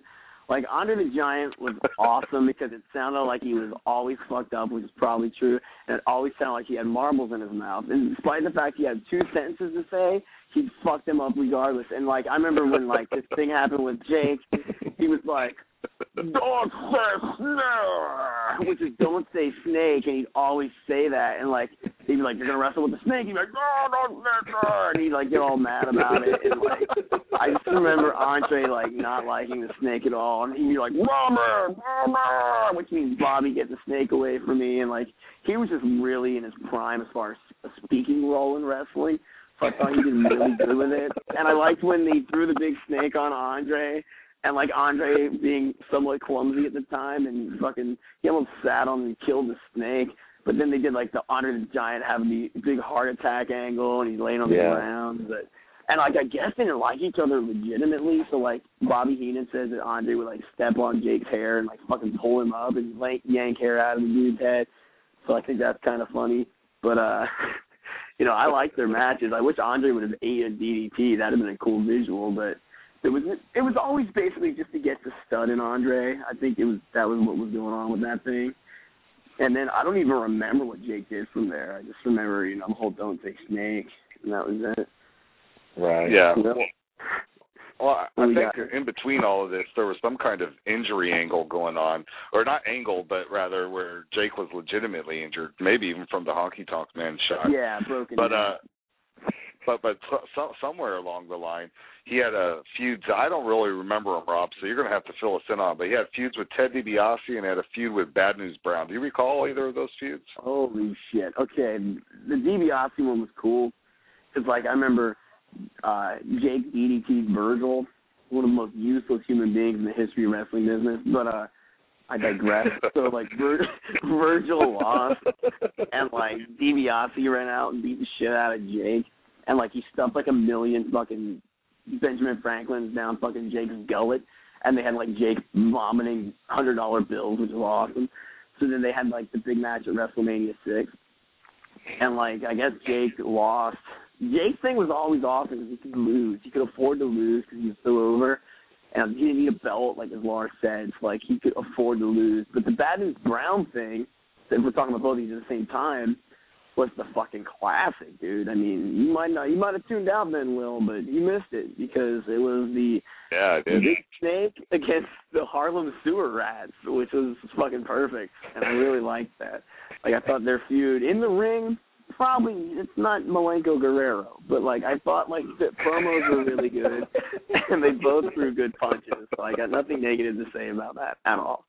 Speaker 3: Like, Andre the Giant was awesome because it sounded like he was always fucked up, which is probably true, and it always sounded like he had marbles in his mouth. And despite the fact he had two sentences to say, he fucked them up regardless. And, like, I remember when, like, this thing happened with Jake, he was like, don't say snake, which is don't say snake, and he'd always say that, and like he'd be like, you're gonna wrestle with the snake, he'd be like, no, don't say that, and he'd like get all mad about it, and like I just remember Andre like not liking the snake at all, and he'd be like, Bobby, Bobby, which means Bobby, get the snake away from me, and like he was just really in his prime as far as a speaking role in wrestling. So I thought he did really good with it, and I liked when they threw the big snake on Andre. And, like, Andre being somewhat clumsy at the time and fucking, he almost sat on and killed the snake. But then they did, like, the Andre the Giant having the big heart attack angle and he's laying on the
Speaker 4: yeah.
Speaker 3: ground. But, and, like, I guess they didn't like each other legitimately. So, like, Bobby Heenan says that Andre would, like, step on Jake's hair and, like, fucking pull him up and like, yank hair out of the dude's head. So I think that's kind of funny. But, uh, you know, I like their matches. I wish Andre would have ate a D D T. That would have been a cool visual, but. It was it was always basically just to get the stud in Andre. I think it was that was what was going on with that thing. And then I don't even remember what Jake did from there. I just remember, you know, the whole don't say snake, and that was it.
Speaker 4: Right.
Speaker 2: Yeah.
Speaker 3: You know?
Speaker 2: Well, I, I
Speaker 3: we
Speaker 2: think
Speaker 3: got?
Speaker 2: in between all of this, there was some kind of injury angle going on, or not angle, but rather where Jake was legitimately injured, maybe even from the Honky Tonk Man shot.
Speaker 3: Yeah, broken.
Speaker 2: But
Speaker 3: down.
Speaker 2: uh, but but so, so, somewhere along the line, he had a feud. I don't really remember him, Rob, so you're going to have to fill us in on. But he had feuds with Ted DiBiase and had a feud with Bad News Brown. Do you recall either of those feuds?
Speaker 3: Holy shit! Okay, the DiBiase one was cool because, like, I remember uh, Jake D D T'd Virgil, one of the most useless human beings in the history of wrestling business. But uh, I digress. So, like, Vir- Virgil lost, and, like, DiBiase ran out and beat the shit out of Jake. And, like, he stuffed, like, a million fucking Benjamin Franklin's down fucking Jake's gullet. And they had, like, Jake vomiting one hundred dollar bills, which was awesome. So then they had, like, the big match at WrestleMania six. And, like, I guess Jake lost. Jake's thing was always awesome because he could lose. He could afford to lose because he was still over. And he didn't need a belt, like as Lars said. So, like, he could afford to lose. But the Bad News Brown thing, if we're talking about both of these at the same time, was the fucking classic, dude. I mean, you might not, you might have tuned out then, Will, but you missed it because it was the
Speaker 2: yeah, I did.
Speaker 3: Big Snake against the Harlem Sewer Rats, which was fucking perfect, and I really liked that. Like, I thought their feud in the ring, probably it's not Malenko Guerrero, but like I thought like the promos were really good, and they both threw good punches. So I got nothing negative to say about that at all.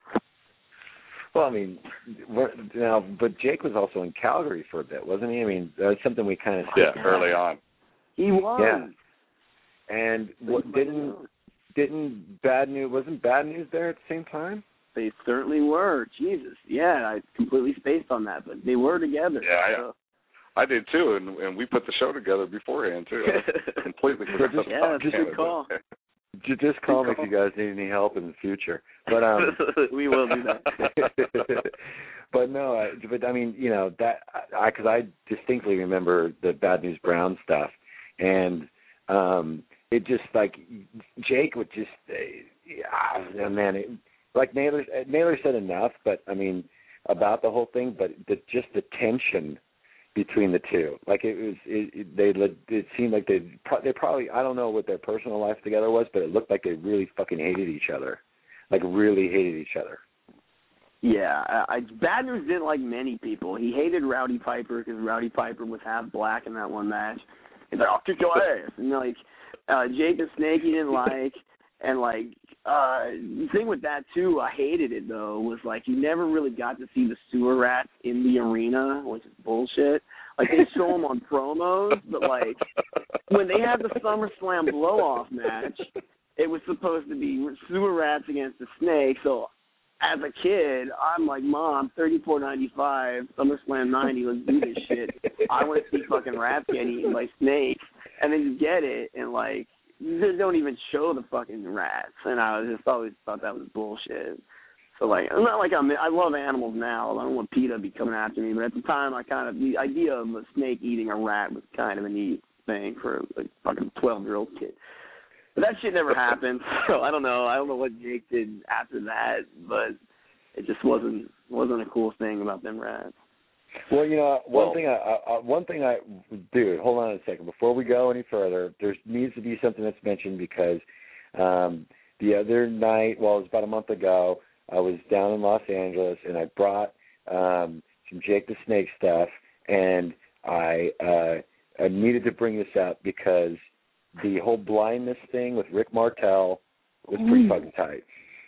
Speaker 4: Well, I mean, what, you know, but Jake was also in Calgary for a bit, wasn't he? I mean, that's something we kind of
Speaker 2: yeah early on.
Speaker 3: He was.
Speaker 4: Yeah. And what, didn't didn't Bad News wasn't Bad News there at the same time?
Speaker 3: They certainly were. Jesus, yeah, I completely spaced on that, but they were together.
Speaker 2: Yeah, I,
Speaker 3: so.
Speaker 2: I did too, and and we put the show together beforehand too. I completely forgot
Speaker 3: yeah,
Speaker 2: about
Speaker 3: just a call.
Speaker 4: Just call me if you guys need any help in the future. But um,
Speaker 3: we will do that.
Speaker 4: But no, I, but I mean, you know that I because I distinctly remember the Bad News Brown stuff, and um, it just like Jake would just, uh, yeah, man, it, like Naylor Naylor said enough, but I mean about the whole thing, but the, just the tension between the two, like it was, it, it, they it seemed like they they probably I don't know what their personal life together was, but it looked like they really fucking hated each other, like really hated each other.
Speaker 3: Yeah, I, Bad News didn't like many people. He hated Rowdy Piper because Rowdy Piper was half black in that one match. He's like, I'll kick your ass. And like uh, Jake the Snake he didn't like, and like uh, the thing with that too, I hated it though, was like you never really got to see the sewer rats in the arena, which is bullshit. Like they show them on promos, but like when they had the SummerSlam blow off match, it was supposed to be sewer rats against the Snake. So as a kid, I'm like, Mom, thirty-four ninety-five, SummerSlam ninety, let's do this shit. I want to see fucking rats getting eaten by snakes, and then you get it, and like. They don't even show the fucking rats, and I just always thought that was bullshit. So, like, it's not like I'm, I love animals now. I don't want PETA to be coming after me, but at the time, I kind of, the idea of a snake eating a rat was kind of a neat thing for a like, fucking twelve-year-old kid. But that shit never happened. So I don't know. I don't know what Jake did after that, but it just wasn't wasn't a cool thing about them rats.
Speaker 4: Well, you know, one
Speaker 2: Well,
Speaker 4: thing I, I one thing I dude, hold on a second before we go any further. There needs to be something that's mentioned because um, the other night, well, it was about a month ago, I was down in Los Angeles and I brought um, some Jake the Snake stuff, and I uh, I needed to bring this up because the whole blindness thing with Rick Martel was pretty fucking tight.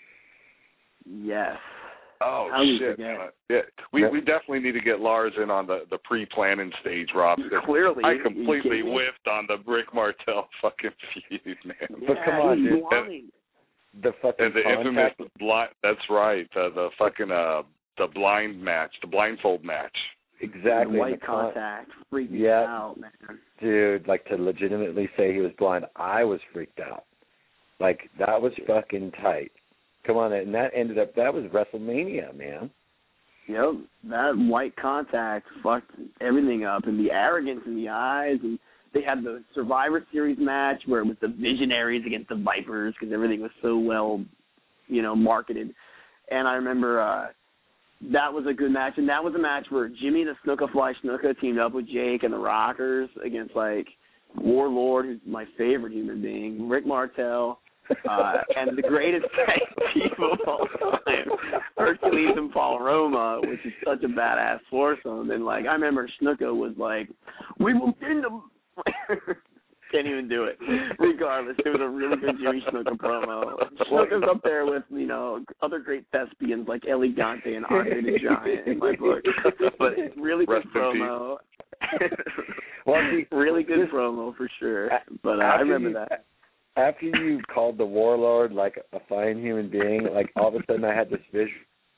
Speaker 3: Yes.
Speaker 2: Oh
Speaker 3: How do you
Speaker 2: shit!
Speaker 3: forget?
Speaker 2: Man. Yeah, we
Speaker 4: Yep.
Speaker 2: we definitely need to get Lars in on the, the pre-planning stage, Rob.
Speaker 3: Clearly,
Speaker 2: I
Speaker 3: you
Speaker 2: completely
Speaker 3: kidding me?
Speaker 2: whiffed on the Rick Martel fucking feud, man.
Speaker 4: But
Speaker 3: Yeah,
Speaker 4: come on,
Speaker 3: he's
Speaker 4: dude.
Speaker 3: blind.
Speaker 4: The fucking
Speaker 2: And the infamous
Speaker 4: contact.
Speaker 2: blind. That's right. The the fucking uh the blind match, the blindfold match.
Speaker 4: Exactly.
Speaker 3: The white
Speaker 4: the con-
Speaker 3: contact freaked me
Speaker 4: Yeah.
Speaker 3: out, man.
Speaker 4: Dude, like to legitimately say he was blind, I was freaked out. Like that was fucking tight. Come on, and that ended up that was WrestleMania, man.
Speaker 3: Yep, that white contact fucked everything up, and the arrogance in the eyes, and they had the Survivor Series match where it was the Visionaries against the Vipers because everything was so well, you know, marketed. And I remember uh, that was a good match, and that was a match where Jimmy the Snuka Fly Snuka teamed up with Jake and the Rockers against like Warlord, who's my favorite human being, Rick Martel. Uh, and the greatest tag team of all time, Hercules and Paul Roma, which is such a badass foursome. And like, I remember Snuka was like, "We will pin them." Can't even do it. Regardless, it was a really good Jimmy Snuka promo. Snuka's up there with, you know, other great thespians like Ellie Gante and Andre the Giant in my book. But really good
Speaker 2: Rest in
Speaker 3: promo.
Speaker 4: Well, see,
Speaker 3: really good
Speaker 4: this-
Speaker 3: promo for sure. But uh, I
Speaker 4: after
Speaker 3: remember
Speaker 4: you-
Speaker 3: that.
Speaker 4: After you called the Warlord like a fine human being, like all of a sudden I had this vision.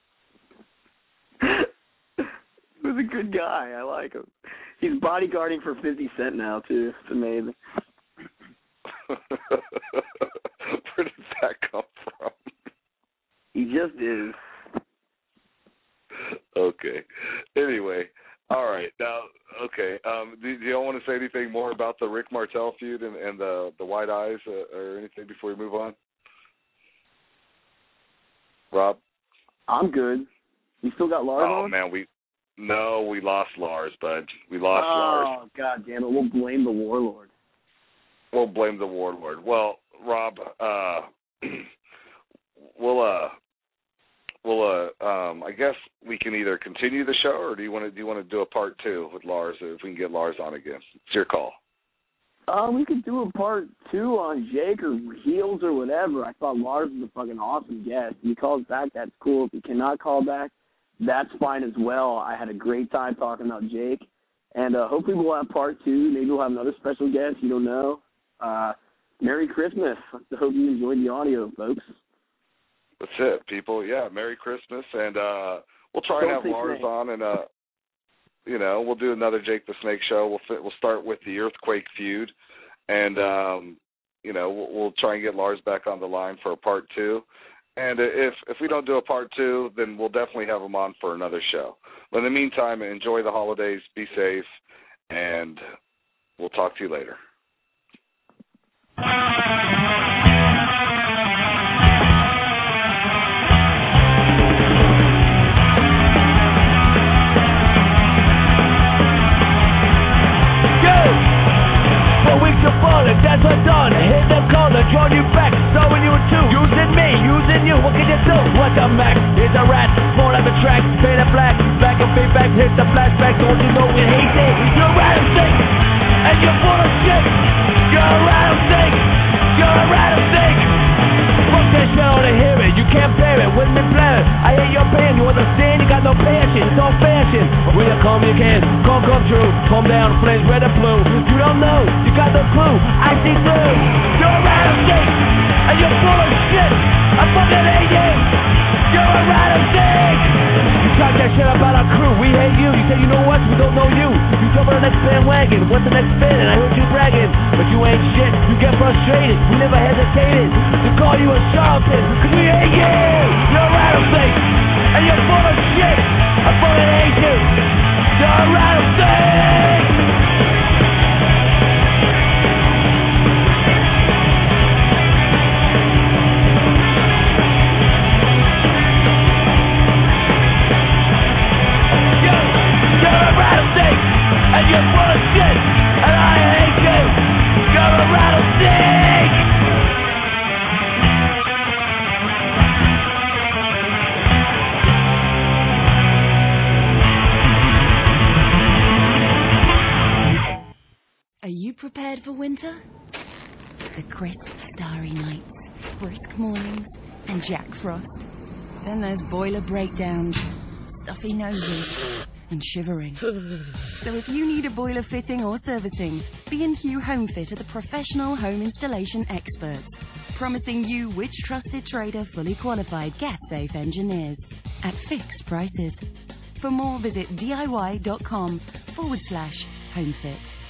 Speaker 3: He was a good guy. I like him. He's bodyguarding for fifty Cent now, too. It's amazing.
Speaker 2: Where does that come from?
Speaker 3: He just is.
Speaker 2: Okay. Anyway, all right. Now, okay. Um, do, do y'all want to say anything more about the Rick Martel feud and, and the the White Eyes uh, or anything before we move on? Rob?
Speaker 3: I'm good. You still got Lars
Speaker 2: Oh
Speaker 3: on?
Speaker 2: man, we no, we lost Lars, bud. We lost Lars.
Speaker 3: Oh, God damn it. We'll blame the Warlord.
Speaker 2: We'll blame the Warlord. Well, Rob, uh, we'll uh, we'll uh, um, I guess we can either continue the show, or do you want to do you want to do a part two with Lars if we can get Lars on again? It's your call.
Speaker 3: Uh, we could do a part two on Jake or Heels or whatever. I thought Lars was a fucking awesome guest. If he calls back, that's cool. If he cannot call back, that's fine as well. I had a great time talking about Jake. And uh, hopefully we'll have part two. Maybe we'll have another special guest. You don't know. Uh, Merry Christmas. I hope you enjoyed the audio, folks.
Speaker 2: That's it, people. Yeah, Merry Christmas, and uh, we'll try
Speaker 3: Don't
Speaker 2: and have
Speaker 3: say
Speaker 2: Lars
Speaker 3: snake.
Speaker 2: on, and uh, you know, we'll do another Jake the Snake show. We'll fit, we'll start with the Earthquake feud, and um, you know, we'll, we'll try and get Lars back on the line for a part two. And if if we don't do a part two, then we'll definitely have him on for another show. But in the meantime, enjoy the holidays, be safe, and we'll talk to you later.
Speaker 6: That's what done. Hit the corner, draw you back, throwing you a two. Using me, using you, what can you do? What's a max? It's a rat, more of a track, painted black, back and feedback, hit the flashback, don't you know we hate it? You're a rattlesnake, and you're full of shit. You're a rattlesnake, you're a rattlesnake. Fuck that shit, I wanna hear it, you can't bear it, with me playing. I hear your pain, you understand, you got no passion, it's all fashion. When you come, you can, come, come true. Come down, flames red and blue. You don't know, you got no clue, I see through. You're a rattlesnake, and you're full of shit. I fucking hate you. You're a rattlesnake. You talk that shit about our crew, we hate you. You say, you know what, we don't know you. You jump on the next bandwagon, what's the next spin? And I heard you bragging, but you ain't shit. You get frustrated, we never hesitated to call you a charlatan, cause we hate you. You're a rattlesnake, and you're full of shit. I fucking hate you. You're a rattlesnake. red, and I hate you. You're a rattlesnake.
Speaker 7: Are you prepared for winter? The crisp, starry nights, brisk mornings, and Jack Frost. Then there's boiler breakdowns, stuffy noses, and shivering. So if you need a boiler fitting or servicing, B and Q Home Fit are the professional home installation experts, promising you which trusted trader fully qualified gas-safe engineers at fixed prices. For more, visit diy.com forward slash homefit.